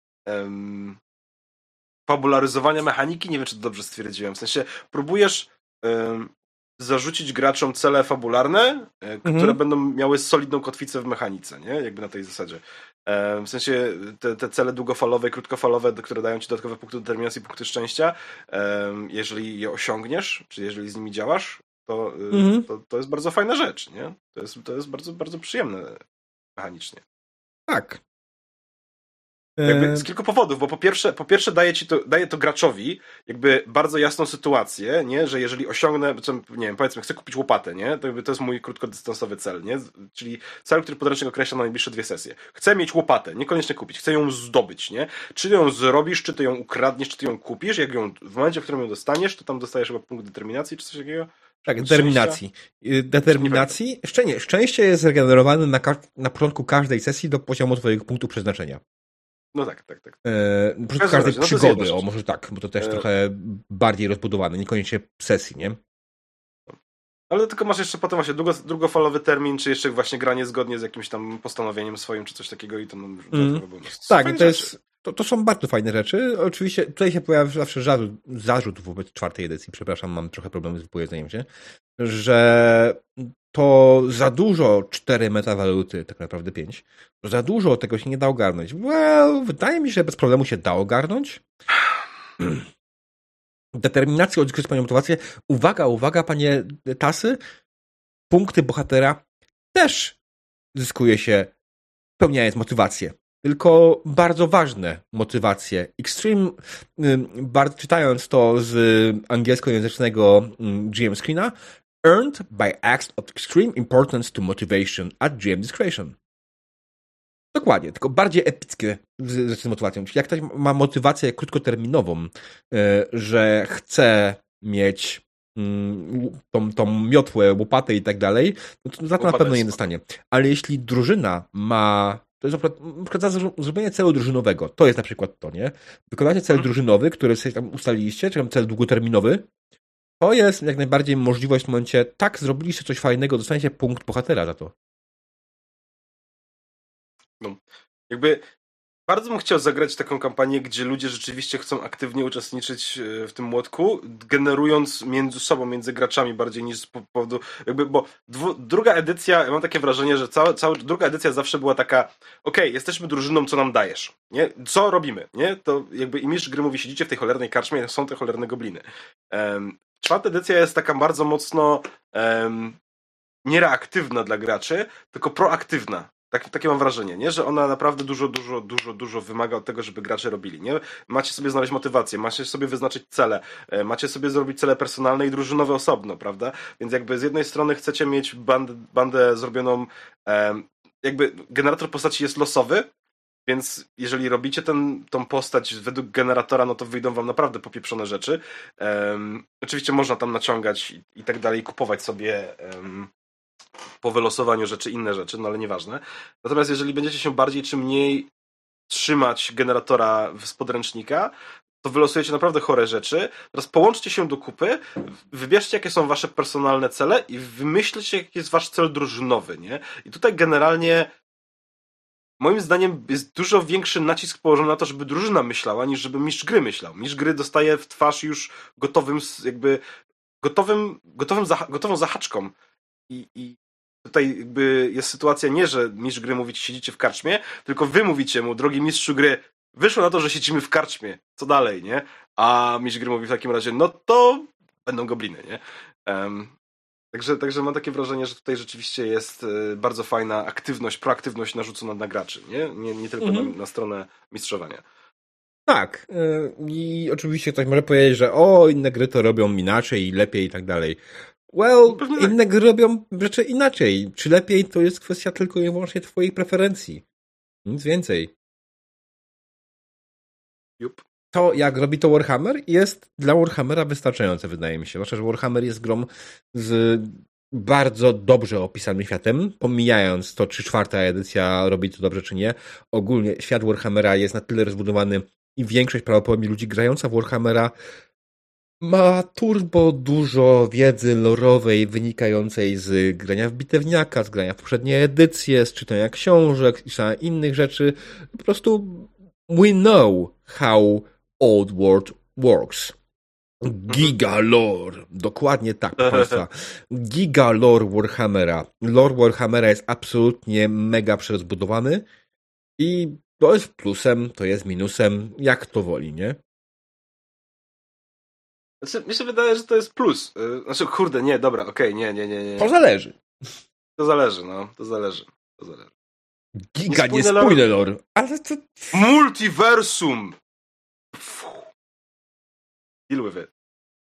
fabularyzowania mechaniki, nie wiem, czy to dobrze stwierdziłem, w sensie próbujesz zarzucić graczom cele fabularne, które będą miały solidną kotwicę w mechanice, nie? Jakby na tej zasadzie. W sensie te cele długofalowe i krótkofalowe, które dają ci dodatkowe punkty determinacji, punkty szczęścia, jeżeli je osiągniesz, czy jeżeli z nimi działasz, to jest bardzo fajna rzecz, nie? To jest bardzo, bardzo przyjemne mechanicznie. Tak. Jakby z kilku powodów, bo po pierwsze daje to graczowi jakby bardzo jasną sytuację, nie? Że jeżeli osiągnę, nie wiem, powiedzmy, chcę kupić łopatę, nie? To jest mój krótkodystansowy cel, nie? Czyli cel, który podręcznik określa na najbliższe 2 sesje. Chcę mieć łopatę, niekoniecznie kupić, chcę ją zdobyć, nie? Czy ty ją zrobisz, czy ty ją ukradniesz, czy ty ją kupisz, w momencie, w którym ją dostaniesz, to tam dostajesz chyba punkt determinacji, czy coś takiego? Tak, determinacji. Szczęście jest zregenerowane na początku każdej sesji do poziomu twojego punktu przeznaczenia. No tak. Po prostu każdej przygody, może tak, bo to też trochę bardziej rozbudowane, niekoniecznie sesji, nie? Ale tylko masz jeszcze potem właśnie długofalowy termin, czy jeszcze właśnie granie zgodnie z jakimś tam postanowieniem swoim, czy coś takiego i to tak, to są bardzo fajne rzeczy. Oczywiście tutaj się pojawia zawsze zarzut wobec 4. edycji, przepraszam, mam trochę problemy z wypowiedzeniem się, że to za dużo 4 metawaluty, tak naprawdę 5, za dużo tego się nie da ogarnąć. Wydaje mi się, że bez problemu się da ogarnąć. Determinację, odkryć panią motywację. Uwaga, panie Tasy. Punkty bohatera też zyskuje się spełniając motywację. tylko bardzo ważne motywacje. Extreme, czytając to z angielskojęzycznego GM screena, earned by acts of extreme importance to motivation at GM discretion. Dokładnie, tylko bardziej epickie rzeczy z motywacją. Czyli jak ktoś ma motywację krótkoterminową, że chce mieć tą miotłę, łopatę i tak dalej, no to za to na pewno nie dostanie. Ale jeśli drużyna ma, to jest na przykład za zrobienie celu drużynowego, to jest na przykład to, nie? Wykonacie cel drużynowy, który sobie tam ustaliliście, czy tam cel długoterminowy, to jest jak najbardziej możliwość w momencie, tak, zrobiliście coś fajnego, dostaniecie punkt bohatera za to. No, jakby bardzo bym chciał zagrać taką kampanię, gdzie ludzie rzeczywiście chcą aktywnie uczestniczyć w tym młotku, generując między sobą, między graczami bardziej niż z powodu, jakby, bo druga edycja, ja mam takie wrażenie, że druga edycja zawsze była taka, okej, jesteśmy drużyną, co nam dajesz, nie? Co robimy, nie? To jakby i mistrz gry mówi, siedzicie w tej cholernej karczmie, są te cholerne gobliny. Czwarta edycja jest taka bardzo mocno niereaktywna dla graczy, tylko proaktywna. Takie mam wrażenie, nie? Że ona naprawdę dużo wymaga od tego, żeby gracze robili, nie? Macie sobie znaleźć motywację, macie sobie wyznaczyć cele, macie sobie zrobić cele personalne i drużynowe osobno, prawda? Więc jakby z jednej strony chcecie mieć bandę zrobioną, jakby generator postaci jest losowy, więc jeżeli robicie tą postać według generatora, no to wyjdą wam naprawdę popieprzone rzeczy. Oczywiście można tam naciągać i tak dalej, kupować sobie po wylosowaniu rzeczy, inne rzeczy, no ale nieważne. Natomiast jeżeli będziecie się bardziej czy mniej trzymać generatora z podręcznika, to wylosujecie naprawdę chore rzeczy. Teraz połączcie się do kupy, wybierzcie, jakie są wasze personalne cele i wymyślcie, jaki jest wasz cel drużynowy, nie? I tutaj generalnie moim zdaniem jest dużo większy nacisk położony na to, żeby drużyna myślała, niż żeby mistrz gry myślał. Mistrz gry dostaje w twarz już gotową zahaczką. I tutaj jakby jest sytuacja nie, że mistrz gry mówi, siedzicie w karczmie, tylko wy mówicie mu, drogi mistrzu gry, wyszło na to, że siedzimy w karczmie. Co dalej, nie? A mistrz gry mówi w takim razie, no to będą gobliny, nie? Także mam takie wrażenie, że tutaj rzeczywiście jest bardzo fajna aktywność, proaktywność narzucona na graczy, nie tylko na stronę mistrzowania. Tak. I oczywiście ktoś może powiedzieć, że inne gry to robią inaczej i lepiej i tak dalej. Inne gry robią rzeczy inaczej. Czy lepiej, to jest kwestia tylko i wyłącznie twojej preferencji. Nic więcej. To, jak robi to Warhammer, jest dla Warhammera wystarczające, wydaje mi się. Zwłaszcza, że Warhammer jest grą z bardzo dobrze opisanym światem, pomijając to, czy czwarta edycja robi to dobrze, czy nie. Ogólnie świat Warhammera jest na tyle rozbudowany i większość prawdopodobnie ludzi grająca w Warhammera ma turbo dużo wiedzy lorowej wynikającej z grania w bitewniaka, z grania w poprzednie edycje, z czytania książek i innych rzeczy. Po prostu we know how Old World works. Giga lore. Dokładnie tak, proszę Państwa. Giga lore Warhammera. Lore Warhammera jest absolutnie mega przerozbudowany i to jest plusem, to jest minusem, jak to woli, nie? Znaczy, mi się wydaje, że to jest plus. Znaczy, kurde, nie, dobra, okej, nie. To zależy. To zależy. Giga, nie spójny lore. Ale to... Multiversum! Deal with it.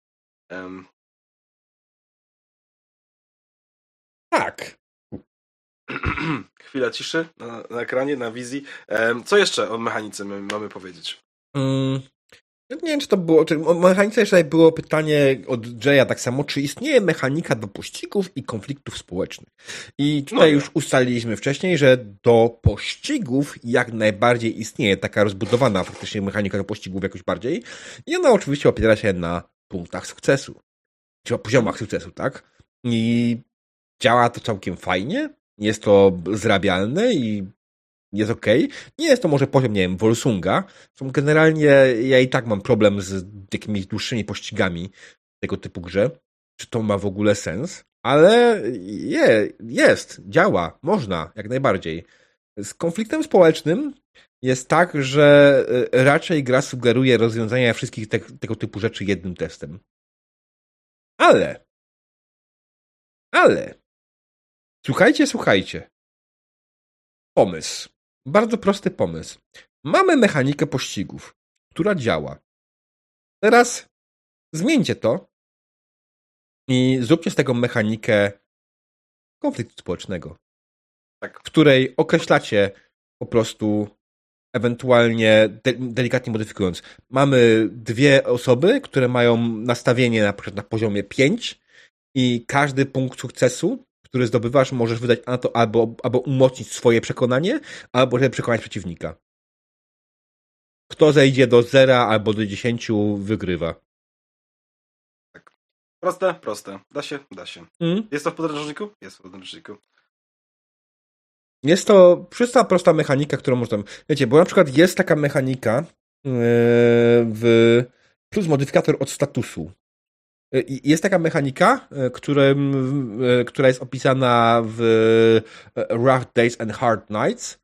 Tak. Chwila ciszy na ekranie, na wizji. Co jeszcze o mechanice mamy powiedzieć? Nie wiem, czy to było. O mechanice jeszcze było pytanie od Jaya tak samo, czy istnieje mechanika do pościgów i konfliktów społecznych. I tutaj już ustaliliśmy wcześniej, że do pościgów jak najbardziej istnieje taka rozbudowana faktycznie mechanika do pościgów jakoś bardziej. I ona oczywiście opiera się na punktach sukcesu. Czy poziomach sukcesu, tak? I działa to całkiem fajnie. Jest to zrabialne i jest okej. Nie jest to może poziom, nie wiem, Volsunga. Generalnie ja i tak mam problem z jakimiś dłuższymi pościgami tego typu grze. Czy to ma w ogóle sens? Ale jest, działa, można, jak najbardziej. Z konfliktem społecznym jest tak, że raczej gra sugeruje rozwiązania wszystkich tego typu rzeczy jednym testem. Ale słuchajcie. Pomysł. Bardzo prosty pomysł. Mamy mechanikę pościgów, która działa. Teraz zmieńcie to i zróbcie z tego mechanikę konfliktu społecznego, Tak. w której określacie po prostu ewentualnie delikatnie modyfikując. Mamy dwie osoby, które mają nastawienie na przykład na poziomie 5 i każdy punkt sukcesu, który zdobywasz, możesz wydać na to albo umocnić swoje przekonanie, albo żeby przekonać przeciwnika. Kto zejdzie do 0 albo do 10, wygrywa. Tak. Proste. Da się. Jest to w podręczniku? Jest w podręczniku. Jest to prosta mechanika, którą można... Wiecie, bo na przykład jest taka mechanika w plus modyfikator od statusu. Jest taka mechanika, która jest opisana w Rough Days and Hard Nights.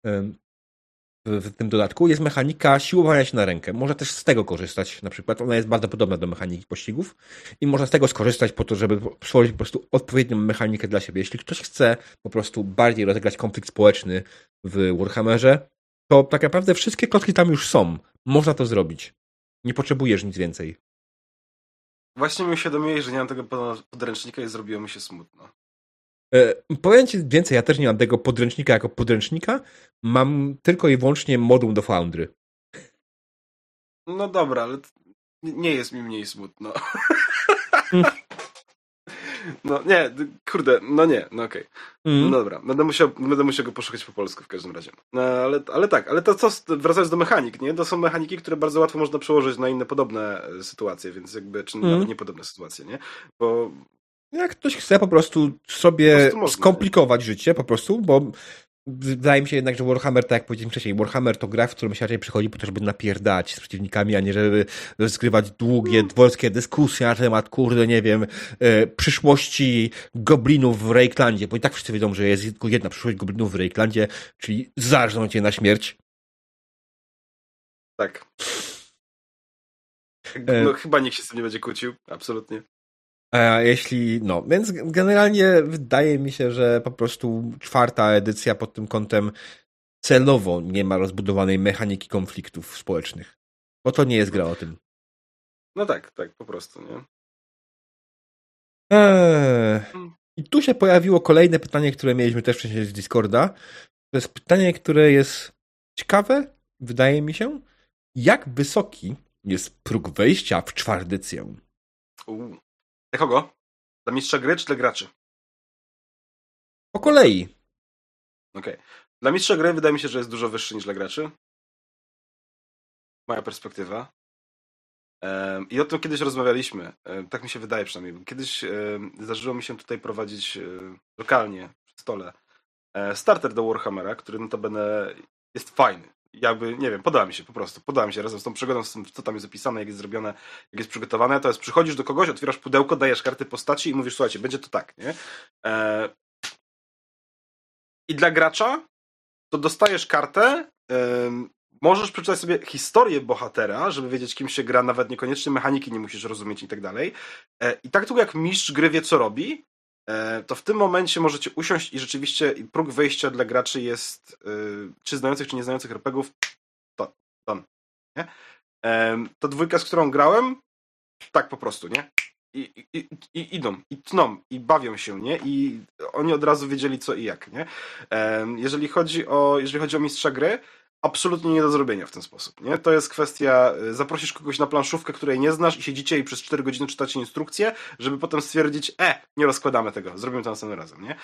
W tym dodatku jest mechanika siłowania się na rękę. Można też z tego korzystać, na przykład. Ona jest bardzo podobna do mechaniki pościgów i można z tego skorzystać po to, żeby stworzyć po prostu odpowiednią mechanikę dla siebie. Jeśli ktoś chce po prostu bardziej rozegrać konflikt społeczny w Warhammerze, to tak naprawdę wszystkie klocki tam już są. Można to zrobić. Nie potrzebujesz nic więcej. Właśnie mi uświadomiłeś, że nie mam tego podręcznika i zrobiło mi się smutno. Powiem ci więcej, ja też nie mam tego podręcznika jako podręcznika. Mam tylko i wyłącznie moduł do Foundry. No dobra, ale nie jest mi mniej smutno. No nie, kurde, no nie, no okej. No dobra, będę musiał go poszukać po polsku w każdym razie. Ale to co, wracając do mechanik, nie? To są mechaniki, które bardzo łatwo można przełożyć na inne podobne sytuacje, więc jakby, czy nawet niepodobne sytuacje, nie? Bo jak ktoś chce po prostu sobie skomplikować życie, po prostu, bo wydaje mi się jednak, że Warhammer, tak jak powiedziałem wcześniej, Warhammer to gra, w którą się raczej przychodzi po to, żeby napierdać z przeciwnikami, a nie żeby rozgrywać długie, dworskie dyskusje na temat, kurde, nie wiem, przyszłości goblinów w Reiklandzie, bo i tak wszyscy wiedzą, że jest tylko jedna przyszłość goblinów w Reiklandzie, czyli zarżną cię na śmierć. Tak. No chyba nikt się z tym nie będzie kłócił, absolutnie. A jeśli, no, więc generalnie wydaje mi się, że po prostu 4. edycja pod tym kątem celowo nie ma rozbudowanej mechaniki konfliktów społecznych. Bo to nie jest gra o tym. No tak, po prostu, nie? I tu się pojawiło kolejne pytanie, które mieliśmy też wcześniej z Discorda. To jest pytanie, które jest ciekawe, wydaje mi się. Jak wysoki jest próg wejścia w 4. edycję? Dla kogo? Dla mistrza gry czy dla graczy? Po kolei. Okej. Dla mistrza gry wydaje mi się, że jest dużo wyższy niż dla graczy. Moja perspektywa. I o tym kiedyś rozmawialiśmy. Tak mi się wydaje przynajmniej. Kiedyś zdarzyło mi się tutaj prowadzić lokalnie przy stole starter do Warhammera, który notabene jest fajny. Jakby, nie wiem, podoba mi się po prostu. Podoba mi się razem z tą przygodą, z tym, co tam jest opisane, jak jest zrobione, jak jest przygotowane. To jest, przychodzisz do kogoś, otwierasz pudełko, dajesz karty postaci i mówisz, słuchajcie, będzie to tak, nie? I dla gracza to dostajesz kartę, możesz przeczytać sobie historię bohatera, żeby wiedzieć, kim się gra, nawet niekoniecznie mechaniki nie musisz rozumieć i tak dalej. I tak długo jak mistrz gry wie, co robi, to w tym momencie możecie usiąść i rzeczywiście próg wejścia dla graczy jest, czy znających, czy nieznających RPGów, to nie? Ta 2, z którą grałem, tak po prostu, nie? I idą, i tną, i bawią się, nie? I oni od razu wiedzieli co i jak, nie? Jeżeli chodzi o mistrza gry, absolutnie nie do zrobienia w ten sposób, nie? To jest kwestia, zaprosisz kogoś na planszówkę, której nie znasz i siedzicie i przez 4 godziny czytacie instrukcję, żeby potem stwierdzić, nie rozkładamy tego, zrobimy to następnym razem, nie?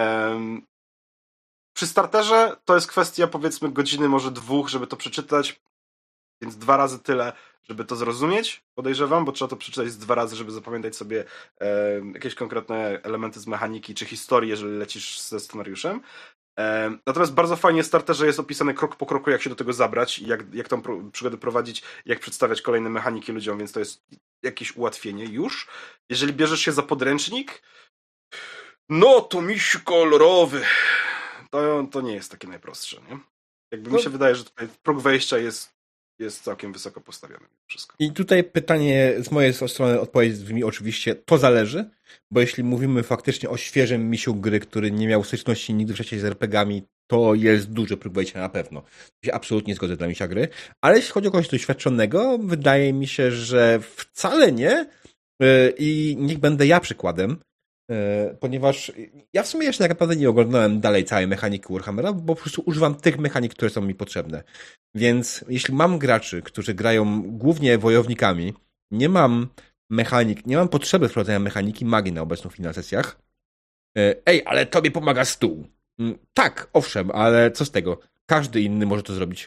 Przy starterze to jest kwestia, powiedzmy, godziny, może 2, żeby to przeczytać, więc 2 razy tyle, żeby to zrozumieć, podejrzewam, bo trzeba to przeczytać 2 razy, żeby zapamiętać sobie jakieś konkretne elementy z mechaniki, czy historii, jeżeli lecisz ze scenariuszem. Natomiast bardzo fajnie w starterze jest opisane krok po kroku, jak się do tego zabrać, jak tą przygodę prowadzić, jak przedstawiać kolejne mechaniki ludziom, więc to jest jakieś ułatwienie już. Jeżeli bierzesz się za podręcznik, no to misiu kolorowy, to nie jest takie najprostsze, nie? Jakby mi się wydaje, że tutaj próg wejścia jest całkiem wysoko postawiony. Wszystko. I tutaj pytanie z mojej strony, odpowiedź brzmi oczywiście, to zależy, bo jeśli mówimy faktycznie o świeżym misiu gry, który nie miał styczności nigdy wcześniej z RPG-ami, to jest duży próg wejścia na pewno. To się absolutnie zgodzę dla mistrza gry. Ale jeśli chodzi o kogoś doświadczonego, wydaje mi się, że wcale nie. I niech będę ja przykładem, ponieważ ja w sumie jeszcze tak naprawdę nie oglądałem dalej całej mechaniki Warhammera, bo po prostu używam tych mechanik, które są mi potrzebne. Więc jeśli mam graczy, którzy grają głównie wojownikami, nie mam potrzeby wprowadzenia mechaniki magii na obecną chwilę na sesjach. Ale tobie pomaga stół. Tak, owszem, ale co z tego? Każdy inny może to zrobić.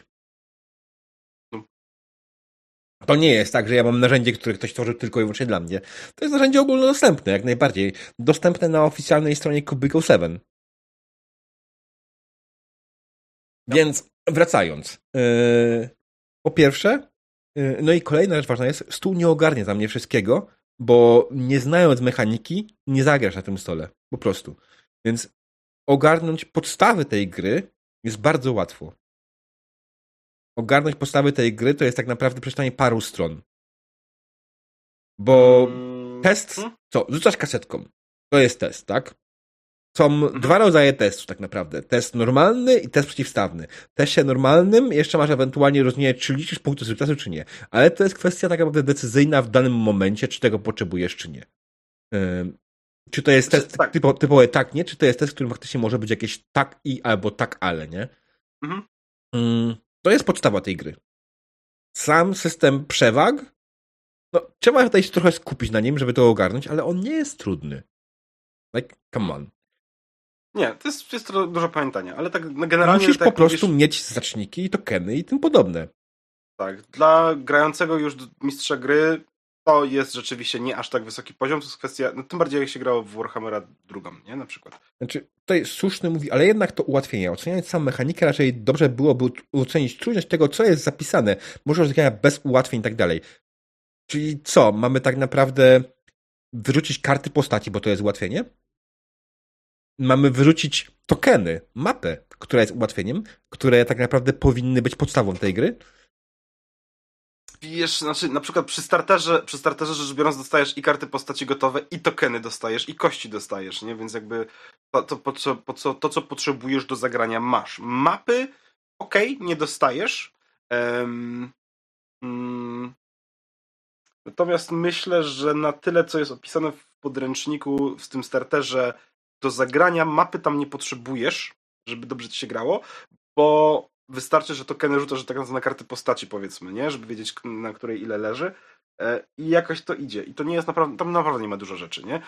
To nie jest tak, że ja mam narzędzie, które ktoś tworzył tylko i wyłącznie dla mnie. To jest narzędzie ogólnodostępne, jak najbardziej. Dostępne na oficjalnej stronie Kubico 7. Więc wracając. Po pierwsze, no i kolejna rzecz ważna jest, stół nie ogarnie za mnie wszystkiego, bo nie znając mechaniki, nie zagrasz na tym stole. Po prostu. Więc ogarnąć podstawy tej gry jest bardzo łatwo. Ogarnąć podstawy tej gry to jest tak naprawdę przeczytanie paru stron. Bo test, rzucasz kasetką. To jest test, tak? Są dwa rodzaje testów tak naprawdę. Test normalny i test przeciwstawny. W teście normalnym jeszcze masz ewentualnie rozróżnienie, czy liczysz punkty sukcesu, czy nie. Ale to jest kwestia tak naprawdę decyzyjna w danym momencie, czy tego potrzebujesz, czy nie. Czy to jest test typowy tak, nie? Czy to jest test, w którym faktycznie może być jakieś tak i albo tak, ale, nie? To jest podstawa tej gry. Sam system przewag, no trzeba tutaj się trochę skupić na nim, żeby to ogarnąć, ale on nie jest trudny. Like, come on. Nie, to jest dużo pamiętania, ale tak generalnie... Musisz tak po prostu mieć zaczniki i tokeny i tym podobne. Tak, dla grającego już mistrza gry to jest rzeczywiście nie aż tak wysoki poziom, to jest kwestia, no tym bardziej jak się grało w Warhammera drugą, nie? Na przykład. Znaczy, tutaj słuszny mówi, ale jednak to ułatwienie. Oceniając samą mechanikę, raczej dobrze byłoby ocenić trudność tego, co jest zapisane. Może rozgrania bez ułatwień i tak dalej. Czyli co? Mamy tak naprawdę wyrzucić karty postaci, bo to jest ułatwienie? Mamy wyrzucić tokeny, mapę, która jest ułatwieniem, które tak naprawdę powinny być podstawą tej gry? Wiesz, znaczy na przykład przy starterze rzecz biorąc dostajesz i karty postaci gotowe, i tokeny dostajesz, i kości dostajesz, nie? Więc jakby to, co potrzebujesz do zagrania masz. Mapy, okej, nie dostajesz. Natomiast myślę, że na tyle, co jest opisane w podręczniku, w tym starterze, do zagrania mapy tam nie potrzebujesz, żeby dobrze ci się grało, bo wystarczy, że tokeny rzucasz tak na karty postaci, powiedzmy, nie? Żeby wiedzieć, na której ile leży, i jakoś to idzie. I to nie jest naprawdę, tam naprawdę nie ma dużo rzeczy, nie?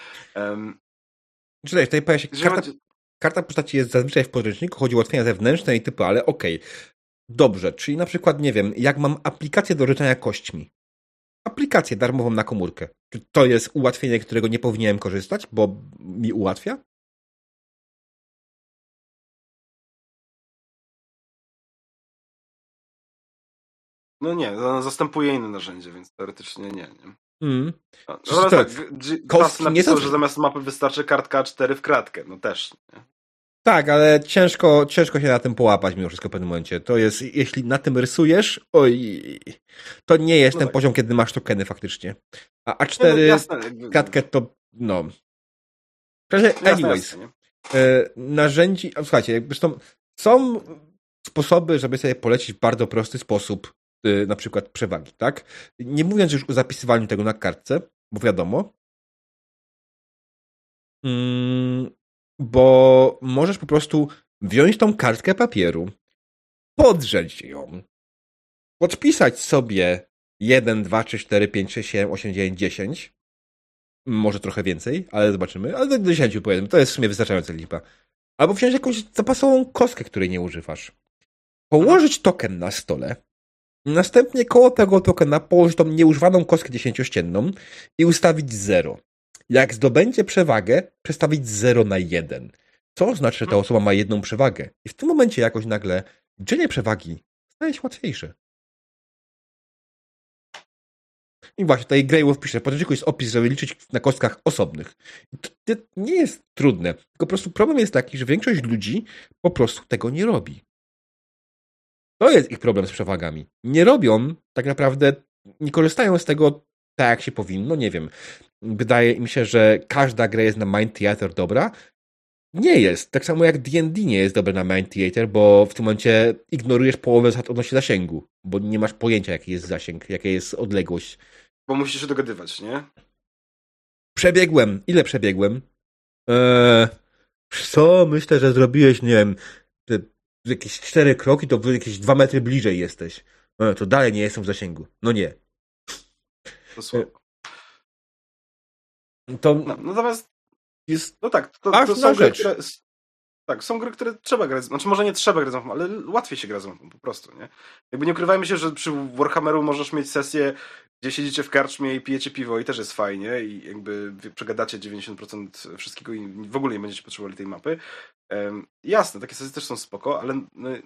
Tutaj pojawia się karta postaci jest zazwyczaj w podręczniku, chodzi o ułatwienia zewnętrzne i typu, ale okej. Dobrze, czyli na przykład, nie wiem, jak mam aplikację do rzucania kośćmi. Aplikację darmową na komórkę. Czy to jest ułatwienie, którego nie powinienem korzystać, bo mi ułatwia? No nie, zastępuje inne narzędzie, więc teoretycznie nie. No, tak, Kostki napisał, że zamiast mapy wystarczy kartka A4 w kratkę. No też, nie? Tak, ale ciężko się na tym połapać mimo wszystko w pewnym momencie. To jest, jeśli na tym rysujesz, to nie jest ten poziom, kiedy masz tokeny faktycznie. A A4 kratkę to, anyways. Narzędzi, słuchajcie, zresztą są sposoby, żeby sobie polecić w bardzo prosty sposób na przykład przewagi, tak? Nie mówiąc już o zapisywaniu tego na kartce, bo wiadomo, bo możesz po prostu wziąć tą kartkę papieru, podrzeć ją, podpisać sobie 1, 2, 3, 4, 5, 6, 7, 8, 9, 10, może trochę więcej, ale zobaczymy, ale do 10 powiedzmy, to jest w sumie wystarczająca liczba. Albo wziąć jakąś zapasową kostkę, której nie używasz. Położyć token na stole, następnie koło tego tokena położyć tą nieużywaną kostkę 10-ścienną i ustawić 0. Jak zdobędzie przewagę, przestawić 0 na 1. Co oznacza, że ta osoba ma jedną przewagę. I w tym momencie jakoś nagle liczenie przewagi staje się łatwiejsze. I właśnie, tutaj Greywolf pisze, w podręczniku jest opis, żeby liczyć na kostkach osobnych. I to nie jest trudne, tylko po prostu problem jest taki, że większość ludzi po prostu tego nie robi. To jest ich problem z przewagami. Nie robią, tak naprawdę, nie korzystają z tego tak, jak się powinno, nie wiem. Wydaje im się, że każda gra jest na Mind Theater dobra, Nie jest. Tak samo jak D&D nie jest dobre na Mind Theater, bo w tym momencie ignorujesz połowę zasad odnośnie zasięgu, bo nie masz pojęcia, jaki jest zasięg, jaka jest odległość. Bo musisz się dogadywać, nie? Przebiegłem. Ile przebiegłem? Co? Myślę, że zrobiłeś, nie wiem, jakieś 4 kroki, to jakieś 2 metry bliżej jesteś. To dalej nie jestem w zasięgu. No nie. To słabo. To Natomiast jest no tak, to są gry, które... Tak, są gry, które trzeba grać, znaczy może nie trzeba grać z mapą, ale łatwiej się gra z mapą, po prostu, nie? Jakby nie ukrywajmy się, że przy Warhammeru możesz mieć sesję, gdzie siedzicie w karczmie i pijecie piwo i też jest fajnie i jakby przegadacie 90% wszystkiego i w ogóle nie będziecie potrzebowali tej mapy. Jasne, takie sesje też są spoko, ale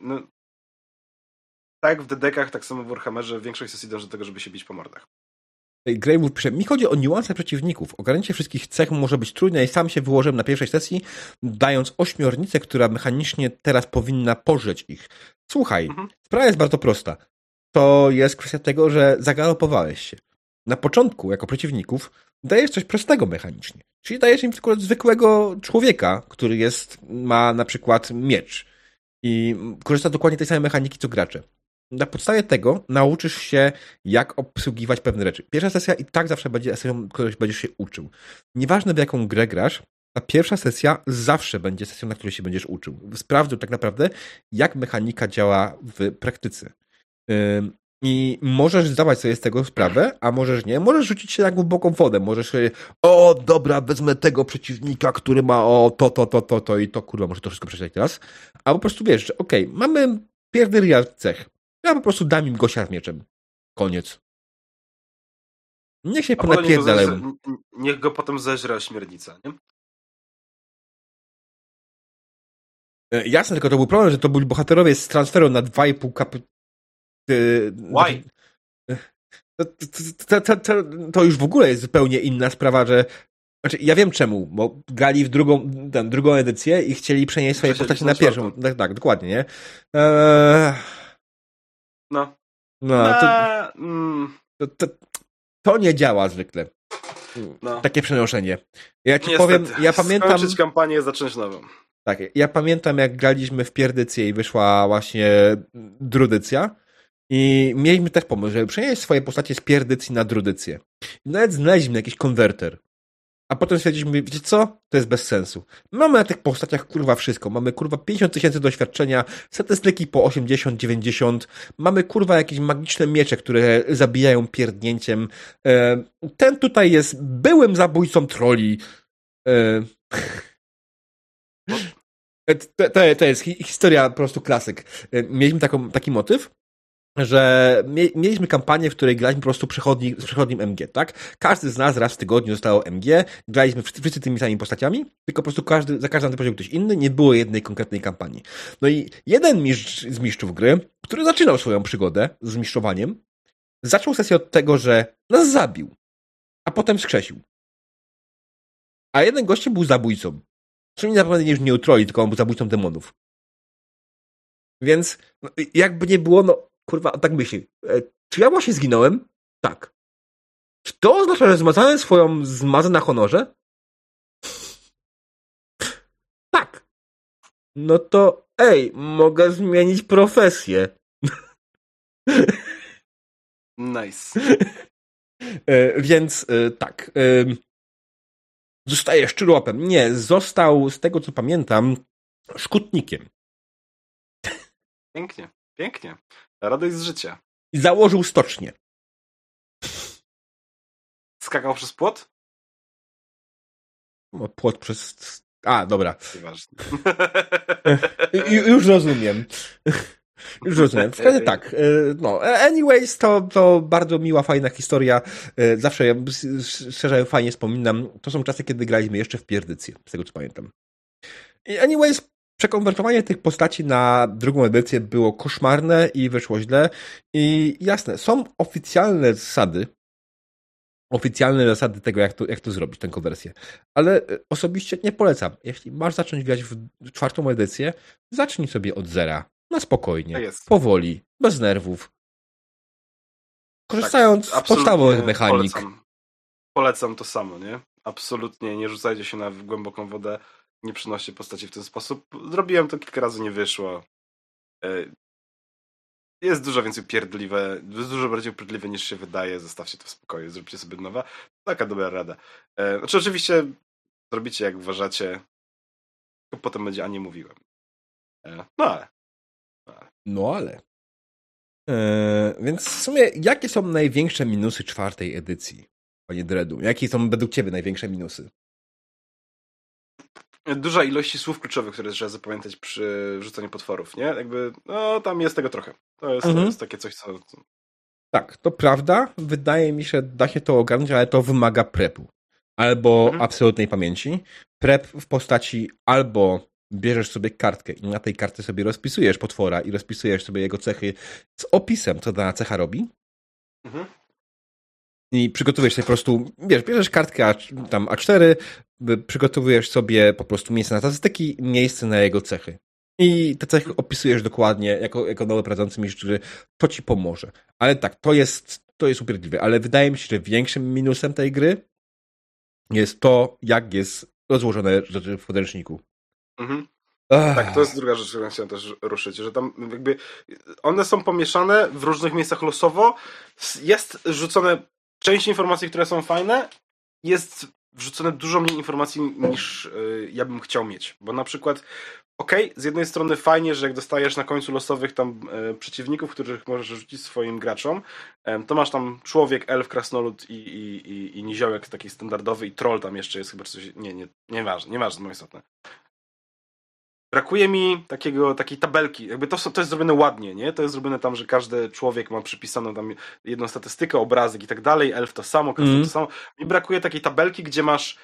tak jak w DD-kach, tak samo w Warhammerze większość sesji dąży do tego, żeby się bić po mordach. Greywood pisze, mi chodzi o niuanse przeciwników. Ogarnięcie wszystkich cech może być trudne i sam się wyłożyłem na pierwszej sesji, dając ośmiornicę, która mechanicznie teraz powinna pożreć ich. Słuchaj, sprawa jest bardzo prosta. To jest kwestia tego, że zagalopowałeś się. Na początku, jako przeciwników, dajesz coś prostego mechanicznie. Czyli dajesz im tylko zwykłego człowieka, który ma na przykład miecz i korzysta dokładnie tej samej mechaniki, co gracze. Na podstawie tego nauczysz się, jak obsługiwać pewne rzeczy. Pierwsza sesja i tak zawsze będzie sesją, której będziesz się uczył. Nieważne, w jaką grę grasz, ta pierwsza sesja zawsze będzie sesją, na której się będziesz uczył. Sprawdzę tak naprawdę, jak mechanika działa w praktyce. I możesz zdawać sobie z tego sprawę, a możesz nie. Możesz rzucić się na głęboką wodę. Możesz sobie, dobra, wezmę tego przeciwnika, który ma to i to, kurwa, może to wszystko przeczytać teraz. A po prostu wiesz, że okej, mamy pierdyliard cech. Ja po prostu dam im gościa z mieczem. Koniec. Niech się ponapierdalają. Niech go potem zeżre ośmiornica, nie? Jasne, tylko to był problem, że to byli bohaterowie z transferu na 2,5 kapy... Why? To już w ogóle jest zupełnie inna sprawa, że... Znaczy, ja wiem czemu, bo grali w drugą edycję i chcieli przenieść swoje postacie na pierwszą. Tak, dokładnie, nie? To nie działa zwykle. Takie przenoszenie. Ja ci powiem, ja pamiętam... Skończyć kampanię, zacząć nową. Tak, ja pamiętam, jak graliśmy w pierdycję i wyszła właśnie drudycja i mieliśmy też pomysł, żeby przenieść swoje postacie z pierdycji na drudycję. I nawet znaleźliśmy jakiś konwerter. A potem stwierdziliśmy, wiecie co? To jest bez sensu. Mamy na tych postaciach kurwa wszystko. Mamy kurwa 50 000 doświadczenia, statystyki po 80, 90. Mamy kurwa jakieś magiczne miecze, które zabijają pierdnięciem. Ten tutaj jest byłym zabójcą troli. To jest historia po prostu klasyk. Mieliśmy taki motyw, że mieliśmy kampanię, w której graliśmy po prostu z przechodnim MG, tak? Każdy z nas raz w tygodniu dostało MG, graliśmy wszyscy tymi samymi postaciami, tylko po prostu za każdym poziom ktoś inny, nie było jednej konkretnej kampanii. No i jeden z mistrzów gry, który zaczynał swoją przygodę z mistrzowaniem, zaczął sesję od tego, że nas zabił, a potem wskrzesił. A jeden gościu był zabójcą. Czyli naprawdę już nie utroli, tylko on był zabójcą demonów. Więc jakby nie było, kurwa, tak myśli. Czy ja właśnie zginąłem? Tak. Czy to oznacza, że zmazałem swoją zmazę na honorze? Tak. No to mogę zmienić profesję. Nice. Więc tak. Zostaje szczurłapem. Nie, został, z tego co pamiętam, szkutnikiem. Pięknie, pięknie. Radość z życia. I założył stocznię. Skakał przez płot? Płot przez... dobra. Nieważne. Już rozumiem. Już rozumiem. W każdym tak. Anyways, to bardzo miła, fajna historia. Zawsze, szczerze, fajnie wspominam. To są czasy, kiedy graliśmy jeszcze w pierdycję, z tego co pamiętam. I anyways, przekonwertowanie tych postaci na drugą edycję było koszmarne i wyszło źle. I jasne, są oficjalne zasady tego, jak to zrobić, tę konwersję. Ale osobiście nie polecam. Jeśli masz zacząć grać w czwartą edycję, zacznij sobie od zera. Na spokojnie, powoli, bez nerwów. Korzystając z podstawowych mechanik. Polecam to samo, nie? Absolutnie nie rzucajcie się na głęboką wodę. nie przenosi postaci w ten sposób. Zrobiłem to kilka razy, nie wyszło. Jest dużo więcej pierdliwe, jest dużo bardziej upierdliwe niż się wydaje. Zostawcie to w spokoju, zróbcie sobie nowe. Taka dobra rada. Znaczy oczywiście zrobicie jak uważacie, to potem będzie, a nie mówiłem. No ale. Więc w sumie, jakie są największe minusy 4. edycji, panie Dredu? Jakie są według ciebie największe minusy? Duża ilość słów kluczowych, które trzeba zapamiętać przy rzucaniu potworów, nie? Jakby, no tam jest tego trochę. To jest takie coś, co... Tak, to prawda. Wydaje mi się, że da się to ogarnąć, ale to wymaga prepu. Albo absolutnej pamięci. Prep w postaci albo bierzesz sobie kartkę i na tej kartce sobie rozpisujesz potwora i rozpisujesz sobie jego cechy z opisem, co dana cecha robi. I przygotowujesz sobie po prostu, bierzesz kartkę tam A4, przygotowujesz sobie po prostu miejsce na statystyki, miejsce na jego cechy. I te cechy opisujesz dokładnie jako nowy prowadzący mistrz, to ci pomoże. Ale tak, to jest upierdliwe, ale wydaje mi się, że większym minusem tej gry jest to, jak jest rozłożone rzeczy w podręczniku. Tak, to jest druga rzecz, którą chciałem też ruszyć, że tam jakby one są pomieszane w różnych miejscach losowo, jest rzucone część informacji, które są fajne, jest wrzucone dużo mniej informacji niż ja bym chciał mieć, bo na przykład z jednej strony fajnie, że jak dostajesz na końcu losowych tam przeciwników, których możesz rzucić swoim graczom, to masz tam człowiek, elf, krasnolud i niziołek taki standardowy i troll tam jeszcze jest chyba coś, nieważne, mało istotne. Brakuje mi takiej tabelki, jakby to jest zrobione ładnie, nie? To jest zrobione tam, że każdy człowiek ma przypisaną tam jedną statystykę, obrazek i tak dalej, elf to samo, krasnolud to samo. Mi brakuje takiej tabelki, gdzie masz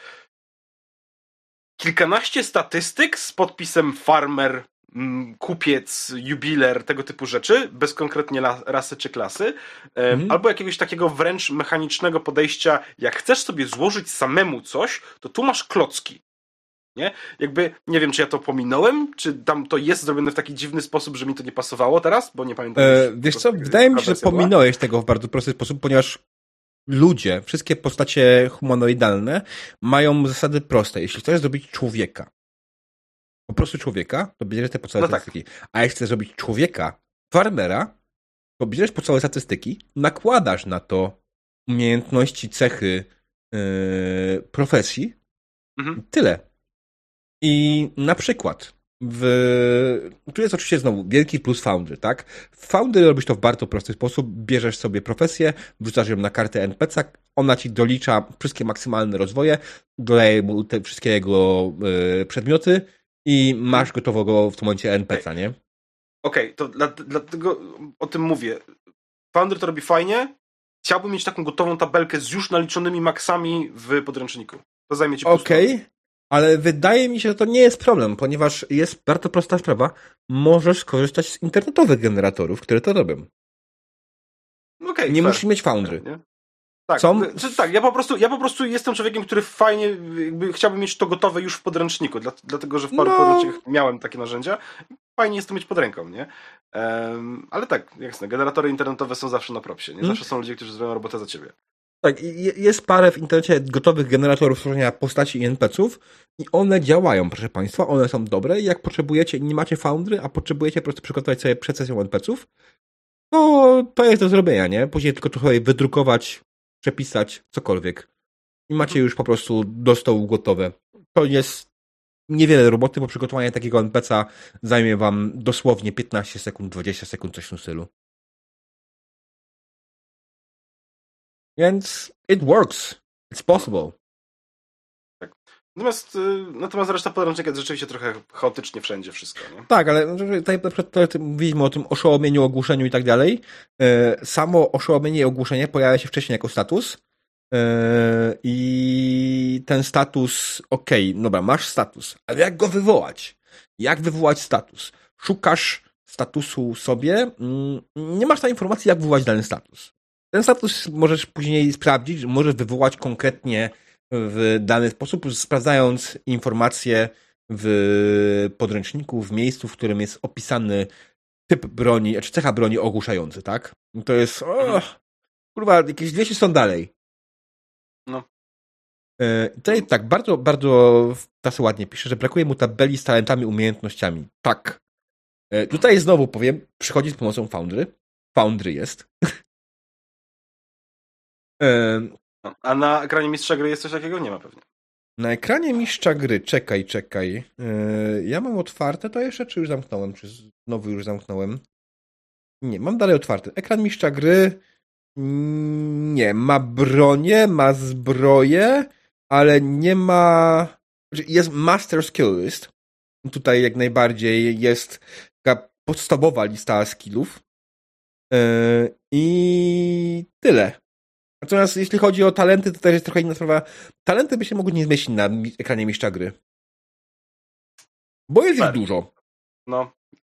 kilkanaście statystyk z podpisem farmer, kupiec, jubiler, tego typu rzeczy, bez konkretnie rasy czy klasy, albo jakiegoś takiego wręcz mechanicznego podejścia, jak chcesz sobie złożyć samemu coś, to tu masz klocki. Nie? Jakby, nie wiem, czy ja to pominąłem, czy tam to jest zrobione w taki dziwny sposób, że mi to nie pasowało teraz, bo nie pamiętam. Wiesz co, wydaje mi się, że pominąłeś tego w bardzo prosty sposób, ponieważ ludzie, wszystkie postacie humanoidalne mają zasady proste. Jeśli chcesz zrobić człowieka, po prostu człowieka, to bierzesz te podstawowe statystyki. A jak chcesz zrobić człowieka, farmera, to bierzesz podstawowe statystyki, nakładasz na to umiejętności, cechy, profesji, tyle. I na przykład tu jest oczywiście znowu wielki plus Foundry, tak? W Foundry robisz to w bardzo prosty sposób, bierzesz sobie profesję, wrzucasz ją na kartę NPC-a, ona ci dolicza wszystkie maksymalne rozwoje, dodaje mu te wszystkie jego przedmioty i masz gotowego w tym momencie NPC-a, nie? Okej, to dlatego o tym mówię. Foundry to robi fajnie, chciałbym mieć taką gotową tabelkę z już naliczonymi maksami w podręczniku. To zajmie ci plus. Ale wydaje mi się, że to nie jest problem, ponieważ jest bardzo prosta sprawa. Możesz skorzystać z internetowych generatorów, które to robią. Nie musisz mieć Foundry. Nie? Tak, tak, ja po prostu jestem człowiekiem, który fajnie chciałbym mieć to gotowe już w podręczniku, dlatego że w paru podręcznikach miałem takie narzędzia. Fajnie jest to mieć pod ręką, nie? Ale tak, jasne, generatory internetowe są zawsze na propsie, nie? Zawsze są ludzie, którzy zrobią robotę za ciebie. Tak, jest parę w internecie gotowych generatorów tworzenia postaci i NPC-ów i one działają, proszę Państwa, one są dobre i jak potrzebujecie, nie macie Foundry, a potrzebujecie po prostu przygotować sobie przed sesją NPC-ów, to jest do zrobienia, nie? Później tylko trochę wydrukować, przepisać, cokolwiek. I macie już po prostu do stołu gotowe. To jest niewiele roboty, bo przygotowanie takiego NPC-a zajmie wam dosłownie 15 sekund, 20 sekund, coś w tym stylu. Więc it works. It's possible. Tak. Natomiast reszta podręcznika jest rzeczywiście trochę chaotycznie wszędzie wszystko, nie? Tak, ale tutaj mówiliśmy o tym oszołomieniu, ogłuszeniu i tak dalej. Samo oszołomienie i ogłuszenie pojawia się wcześniej jako status. I ten status, dobra, masz status, ale jak go wywołać? Jak wywołać status? Szukasz statusu sobie, nie masz tam informacji, jak wywołać dany status. Ten status możesz później sprawdzić, możesz wywołać konkretnie w dany sposób, sprawdzając informacje w podręczniku, w miejscu, w którym jest opisany typ broni, czy cecha broni ogłuszający, tak? To jest, kurwa, jakieś 200 stron dalej. No. Tutaj tak, bardzo, bardzo Tasy ładnie pisze, że brakuje mu tabeli z talentami, umiejętnościami. Tak. Tutaj znowu powiem, przychodzi z pomocą Foundry. Foundry jest. A na ekranie mistrza gry jest coś takiego? Nie ma pewnie. Na ekranie mistrza gry, czekaj. Ja mam otwarte, to jeszcze, czy już zamknąłem? Czy znowu już zamknąłem? Nie, mam dalej otwarty. Ekran mistrza gry nie, ma bronię, ma zbroję, ale nie ma... Jest Master Skill List. Tutaj jak najbardziej jest taka podstawowa lista skillów. I tyle. Natomiast jeśli chodzi o talenty, to też jest trochę inna sprawa. Talenty by się mogły nie zmieścić na ekranie mistrza gry. Bo jest ich dużo. No.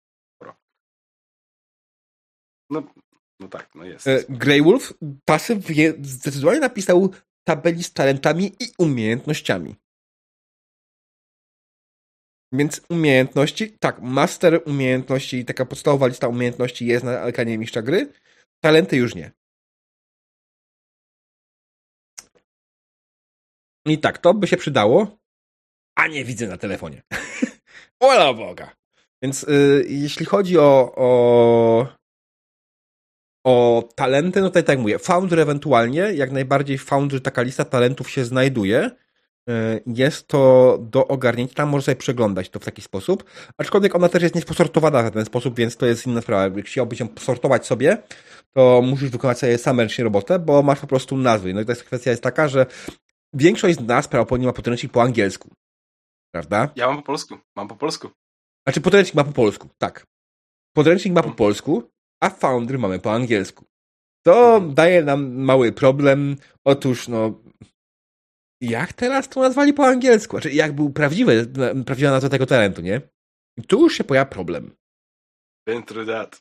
No tak, no jest. Grey Wolf Tasy zdecydowanie napisał tabeli z talentami i umiejętnościami. Więc umiejętności, tak, master umiejętności, taka podstawowa lista umiejętności jest na ekranie mistrza gry, talenty już nie. I tak, to by się przydało, a nie widzę na telefonie. Ola Boga! Więc jeśli chodzi o talenty, no tutaj tak mówię, Foundry ewentualnie, jak najbardziej w Foundry taka lista talentów się znajduje. Jest to do ogarnięcia, tam można sobie przeglądać to w taki sposób, aczkolwiek ona też jest nieposortowana w ten sposób, więc to jest inna sprawa. Jak chciałbyś ją sortować sobie, to musisz wykonać sobie sam ręcznie robotę, bo masz po prostu nazwy. No i kwestia jest taka, że większość z nas prawdopodobnie ma podręcznik po angielsku. Prawda? Ja mam po polsku. Znaczy podręcznik ma po polsku, tak. Podręcznik ma po polsku, a Foundry mamy po angielsku. To daje nam mały problem. Otóż, no, jak teraz to nazwali po angielsku? Znaczy, jak był prawdziwa nazwa tego talentu, nie? I tu już się pojawia problem. Been through that.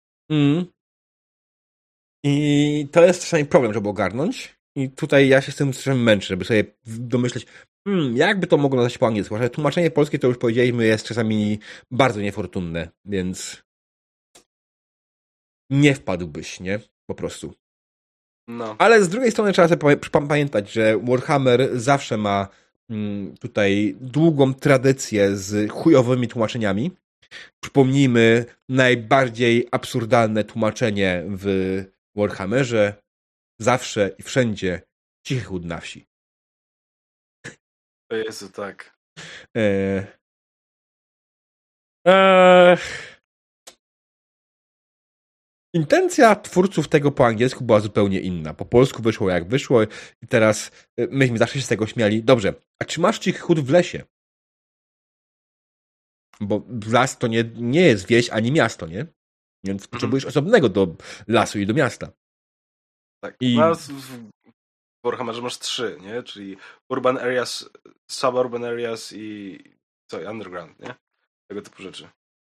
I to jest czasami problem, żeby ogarnąć. I tutaj ja się z tym czasem męczę, żeby sobie domyśleć, jakby to mogło nazwać po angielsku. Ale tłumaczenie polskie, to już powiedzieliśmy, jest czasami bardzo niefortunne, więc nie wpadłbyś, nie? Po prostu. No. Ale z drugiej strony trzeba sobie pamiętać, że Warhammer zawsze ma tutaj długą tradycję z chujowymi tłumaczeniami. Przypomnijmy najbardziej absurdalne tłumaczenie w Warhammerze. Zawsze i wszędzie cichy chłód na wsi. O Jezu, tak. Intencja twórców tego po angielsku była zupełnie inna. Po polsku wyszło jak wyszło i teraz myśmy zawsze się z tego śmiali. Dobrze, a czy masz cichy chód w lesie? Bo las to nie jest wieś ani miasto, nie? Więc potrzebujesz osobnego do lasu i do miasta. Tak. No, w Warhammerze masz 3, nie? Czyli urban areas, suburban areas i underground, nie? Tego typu rzeczy.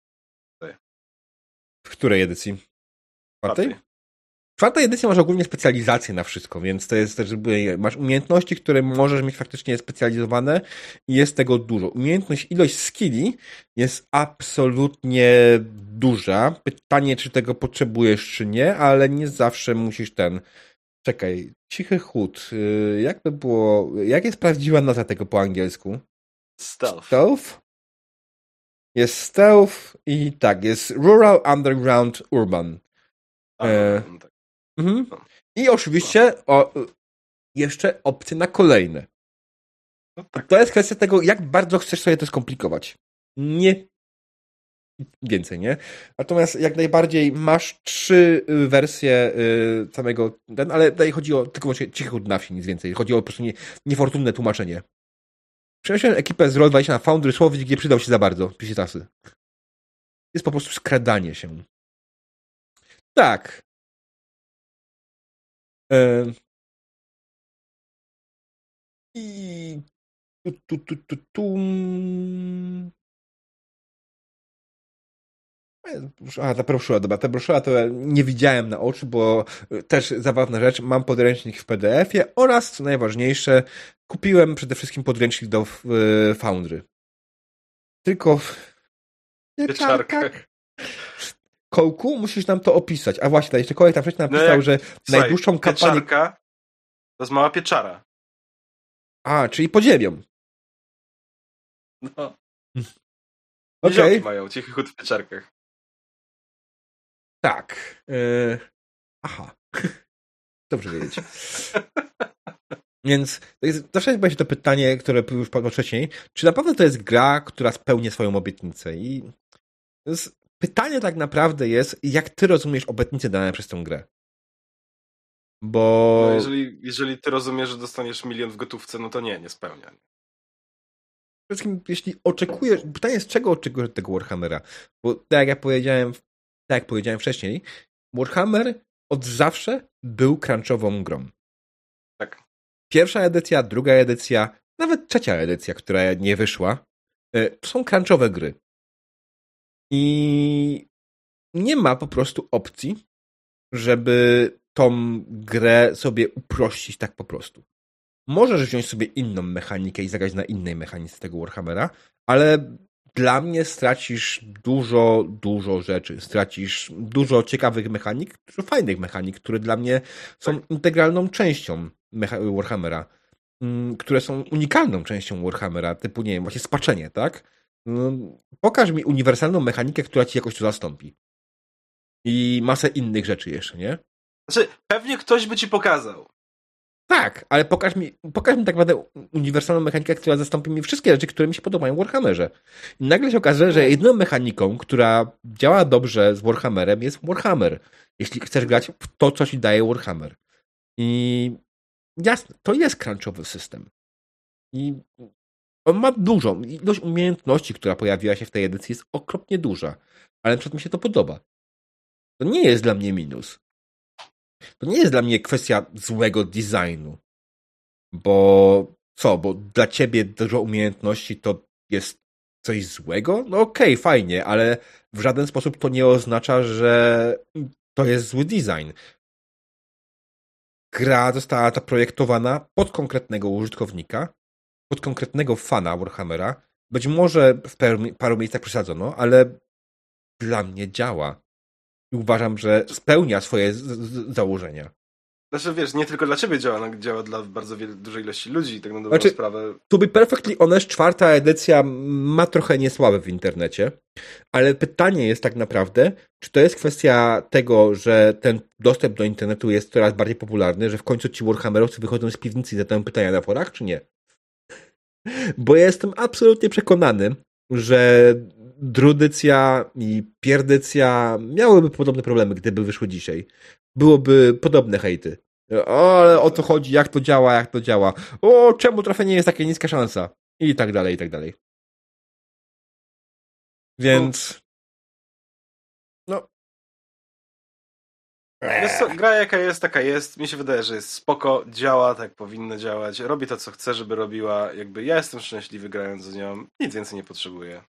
W której edycji? Czwartej? Czwarta edycja masz ogólnie specjalizację na wszystko, więc to jest też, masz umiejętności, które możesz mieć faktycznie specjalizowane i jest tego dużo. Ilość skilli jest absolutnie duża. Pytanie, czy tego potrzebujesz, czy nie, ale nie zawsze musisz Czekaj, cichy chód. Jak to było? Jak jest prawdziwa nazwa tego po angielsku? Stealth? Jest stealth i tak, jest rural, underground, urban. Tak. I oczywiście jeszcze opcje na kolejne. No tak. To jest kwestia tego, jak bardzo chcesz sobie to skomplikować. Nie więcej, nie? Natomiast jak najbardziej masz 3 wersje samego, ale tutaj chodzi o tylko cichy chód na wsi, nic więcej. Chodzi o po prostu niefortunne tłumaczenie. Przeniosłem ekipę z Roll20 na Foundry, słowik nie przydał się za bardzo, pisze Tasy. Jest po prostu skradanie się. Tak. I ta broszura, dobra, ta broszura to nie widziałem na oczy, bo też zabawna rzecz, mam podręcznik w PDF-ie oraz, co najważniejsze, kupiłem przede wszystkim podręcznik do Foundry. Tylko Pieczarka. Kołku, musisz nam to opisać. A właśnie, jeszcze koleś tam wcześniej napisał, że najdłuższą kampanię... Pieczarka to jest mała pieczara. A, czyli pod ziemią. No. Okej. Mają cichy chód w pieczarkach. Tak. Aha. Dobrze wiedzieć. Więc zawsze będzie to pytanie, które już padło wcześniej, czy naprawdę to jest gra, która spełnia swoją obietnicę? I pytanie tak naprawdę jest, jak ty rozumiesz obietnice dane przez tę grę? Bo... No jeżeli ty rozumiesz, że dostaniesz 1 000 000 w gotówce, no to nie spełnia. Przede wszystkim, jeśli oczekujesz... Pytanie jest, czego oczekujesz od tego Warhammera? Bo tak jak powiedziałem wcześniej, Warhammer od zawsze był crunchową grą. Tak. Pierwsza edycja, druga edycja, nawet trzecia edycja, która nie wyszła, to są crunchowe gry. I nie ma po prostu opcji, żeby tą grę sobie uprościć tak po prostu. Możesz wziąć sobie inną mechanikę i zagrać na innej mechanice tego Warhammera, ale dla mnie stracisz dużo rzeczy. Stracisz dużo ciekawych mechanik, dużo fajnych mechanik, które dla mnie są integralną częścią Warhammera, które są unikalną częścią Warhammera, typu, nie wiem, właśnie spaczenie, tak? Pokaż mi uniwersalną mechanikę, która ci jakoś to zastąpi. I masę innych rzeczy jeszcze, nie? Znaczy, pewnie ktoś by ci pokazał. Tak, ale pokaż mi tak naprawdę uniwersalną mechanikę, która zastąpi mi wszystkie rzeczy, które mi się podobają w Warhammerze. I nagle się okazuje, że jedyną mechaniką, która działa dobrze z Warhammerem, jest Warhammer. Jeśli chcesz grać w to, co ci daje Warhammer. I jasne, to jest crunchowy system. I on ma dużą. Ilość umiejętności, która pojawiła się w tej edycji, jest okropnie duża. Ale na przykład mi się to podoba. To nie jest dla mnie minus. To nie jest dla mnie kwestia złego designu. Bo dla ciebie dużo umiejętności to jest coś złego? No okej, fajnie, ale w żaden sposób to nie oznacza, że to jest zły design. Gra została zaprojektowana pod konkretnego użytkownika, pod konkretnego fana Warhammera. Być może w paru miejscach przesadzono, ale dla mnie działa. I uważam, że spełnia swoje założenia. Znaczy, wiesz, nie tylko dla ciebie działa dla bardzo dużej ilości ludzi, tak na dobrą sprawę. To be perfectly honest, czwarta edycja ma trochę niesławy w internecie, ale pytanie jest tak naprawdę, czy to jest kwestia tego, że ten dostęp do internetu jest coraz bardziej popularny, że w końcu ci Warhammerowcy wychodzą z piwnicy i zadają pytania na forach, czy nie? Bo ja jestem absolutnie przekonany, że drudycja i pierdycja miałyby podobne problemy, gdyby wyszły dzisiaj. Byłoby podobne hejty. O, ale o co chodzi, jak to działa. O, czemu trafienie jest taka niska szansa? I tak dalej, i tak dalej. Więc... No. Gra jaka jest, taka jest. Mi się wydaje, że jest spoko, działa tak powinno działać, robi to, co chce, żeby robiła. Jakby ja jestem szczęśliwy grając z nią, nic więcej nie potrzebuję.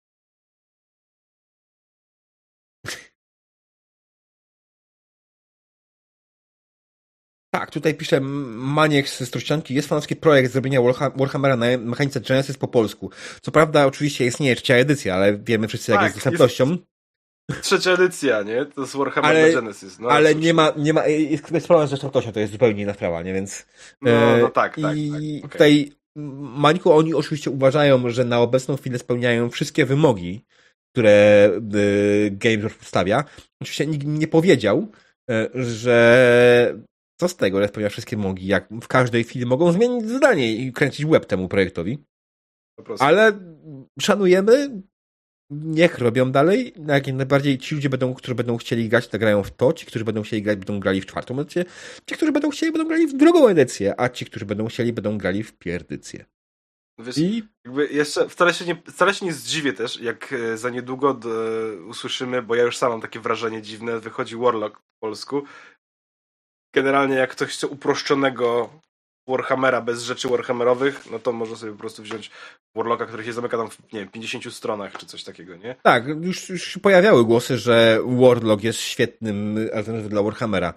Tak, tutaj pisze Maniek ze Struścianki, jest fanowski projekt zrobienia Warhammera na mechanice Genesis po polsku. Co prawda oczywiście istnieje trzecia edycja, ale wiemy wszyscy jak jest z dostępnością. Trzecia edycja, nie? To jest Warhammer Genesis. No, ale nie ma, jest problem z dostępnością, to jest zupełnie inna sprawa, nie? Więc... No tak. I tutaj Mańku, oni oczywiście uważają, że na obecną chwilę spełniają wszystkie wymogi, które Games przedstawia. Oczywiście nikt nie powiedział, że co z tego, że spełnia wszystkie wymogi, jak w każdej chwili mogą zmienić zdanie i kręcić łeb temu projektowi. Ale szanujemy, niech robią dalej. Jak najbardziej ci ludzie, którzy będą chcieli grać, to grają w to. Ci, którzy będą chcieli grać, będą grali w czwartą edycję. Ci, którzy będą chcieli, będą grali w drugą edycję. A ci, którzy będą chcieli, będą grali w pierdycję. Wiesz, jakby jeszcze wcale się nie zdziwię też, jak za niedługo usłyszymy, bo ja już sam mam takie wrażenie dziwne, wychodzi Warlock w polsku. Generalnie jak ktoś chce uproszczonego Warhammera bez rzeczy Warhammerowych, no to może sobie po prostu wziąć Warlocka, który się zamyka tam w, nie wiem, 50 stronach czy coś takiego, nie? Tak, już się pojawiały głosy, że Warlock jest świetnym alternatywą dla Warhammera.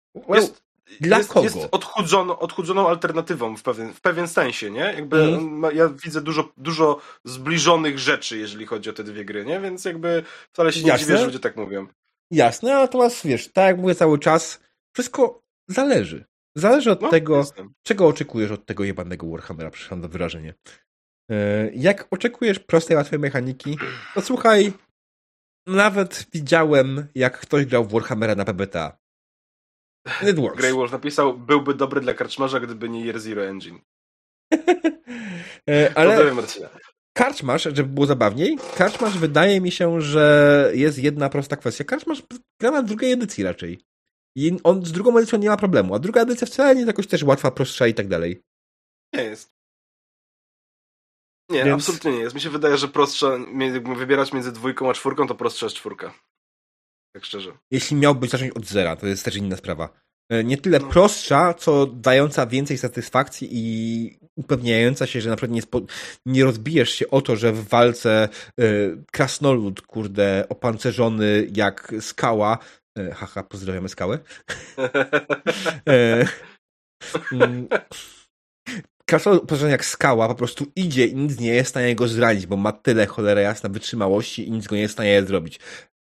Jest odchudzoną alternatywą w pewien sensie, nie? Jakby ja widzę dużo zbliżonych rzeczy, jeżeli chodzi o te dwie gry, nie? Więc jakby wcale się nie dziwię, że ludzie tak mówią. Jasne, natomiast wiesz, tak jak mówię cały czas, wszystko zależy. Zależy od tego, jestem. czego oczekujesz od tego jebanego Warhammera, przepraszam za wyrażenie. Jak oczekujesz prostej, łatwej mechaniki, to słuchaj, nawet widziałem, jak ktoś grał w Warhammera na PBTA. It works. Grey Wolf napisał, byłby dobry dla karczmarza, gdyby nie Year Zero Engine. Ale karczmarz, żeby było zabawniej, karczmarz wydaje mi się, że jest jedna prosta kwestia. Karczmarz gra na drugiej edycji raczej. I on z drugą edycją nie ma problemu, a druga edycja wcale nie jest jakoś też łatwa, prostsza i tak dalej. Nie jest. Nie, absolutnie nie jest. Mi się wydaje, że prostsza, jakbym wybierać między 2 a 4, to prostsza jest 4. Tak szczerze. Jeśli miałbyś zacząć od zera, to jest też inna sprawa. Nie tyle prostsza, co dająca więcej satysfakcji i upewniająca się, że na przykład nie rozbijesz się o to, że w walce krasnolud, kurde, opancerzony jak skała, haha, pozdrawiamy skałę. Krasnolud opancerzony jak skała po prostu idzie i nic nie jest w stanie go zranić, bo ma tyle cholera jasna wytrzymałości i nic go nie jest w stanie zrobić.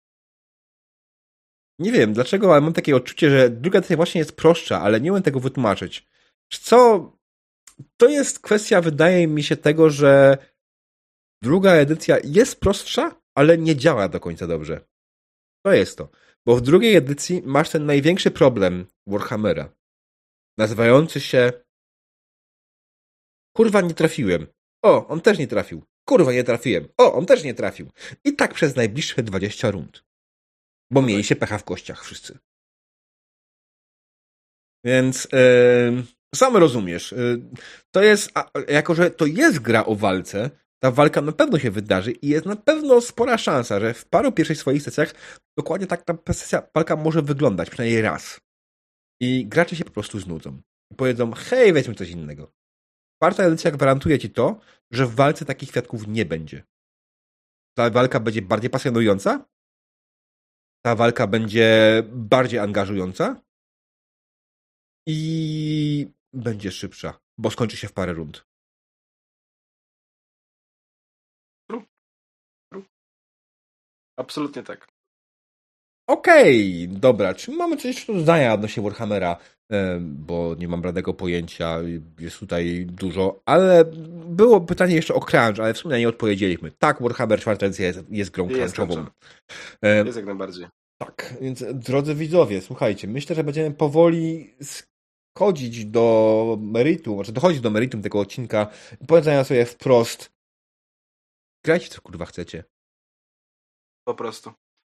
Nie wiem dlaczego, ale mam takie odczucie, że druga edycja właśnie jest prostsza, ale nie umiem tego wytłumaczyć. Co? To jest kwestia, wydaje mi się, tego, że druga edycja jest prostsza, ale nie działa do końca dobrze. To jest to. Bo w drugiej edycji masz ten największy problem Warhammera. Nazywający się kurwa, nie trafiłem. O, on też nie trafił. Kurwa, nie trafiłem. O, on też nie trafił. I tak przez najbliższe 20 rund. Bo mieli się pecha w kościach wszyscy. Więc sam rozumiesz. To jest, jako że to jest gra o walce, ta walka na pewno się wydarzy i jest na pewno spora szansa, że w paru pierwszych swoich sesjach dokładnie tak ta walka może wyglądać, przynajmniej raz. I gracze się po prostu znudzą. I powiedzą, hej, weźmy coś innego. Czwarta edycja gwarantuje ci to, że w walce takich kwiatków nie będzie. Ta walka będzie bardziej pasjonująca, ta walka będzie bardziej angażująca i będzie szybsza, bo skończy się w parę rund. Absolutnie tak. Okej, dobra. Czy mamy coś do dodania odnośnie Warhammera? Bo nie mam bladego pojęcia, jest tutaj dużo, ale było pytanie jeszcze o crunch, ale w sumie nie odpowiedzieliśmy. Tak, Warhammer 4 edycja jest grą crunchową. Jest jak najbardziej. Tak, więc drodzy widzowie, słuchajcie, myślę, że będziemy powoli schodzić do meritum, znaczy dochodzić do meritum tego odcinka i powiedzenia sobie wprost, grajcie co kurwa chcecie. Po prostu.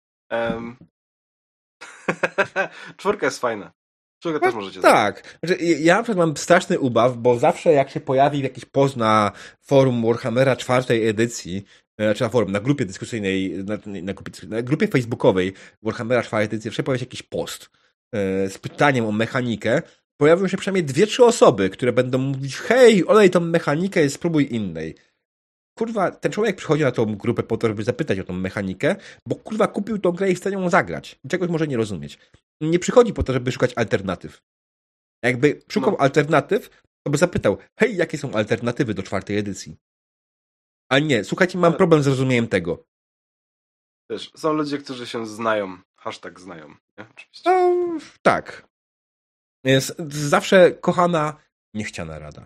4 jest fajna. 4 też możecie tak. Znaczy, ja na przykład mam straszny ubaw, bo zawsze jak się pojawi jakiś post na forum Warhammera 4 edycji, czy na forum, na grupie dyskusyjnej, na grupie facebookowej Warhammera 4 edycji, zawsze pojawia się jakiś post z pytaniem o mechanikę, pojawią się przynajmniej 2-3 osoby, które będą mówić, hej, olej tą mechanikę i spróbuj innej. Kurwa, ten człowiek przychodzi na tą grupę po to, żeby zapytać o tą mechanikę, bo kurwa kupił tą grę i chce ją zagrać. Czegoś może nie rozumieć. Nie przychodzi po to, żeby szukać alternatyw. Jakby szukał alternatyw, to by zapytał, hej, jakie są alternatywy do 4 edycji? A nie, słuchajcie, mam problem z zrozumieniem tego. Wiesz, są ludzie, którzy się znają. #znają. Nie? Oczywiście. Tak. Jest zawsze kochana, niechciana rada.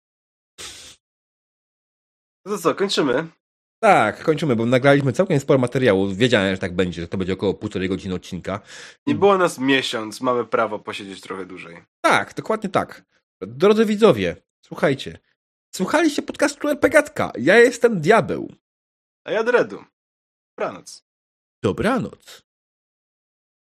To co, kończymy? Tak, kończymy, bo nagraliśmy całkiem sporo materiału. Wiedziałem, że tak będzie, że to będzie około 1,5 godziny odcinka. Nie było nas miesiąc, mamy prawo posiedzieć trochę dłużej. Tak, dokładnie tak. Drodzy widzowie, słuchajcie. Słuchaliście podcastu RPGatka. Ja jestem Diabeł. A ja Dredu. Dobranoc. Dobranoc.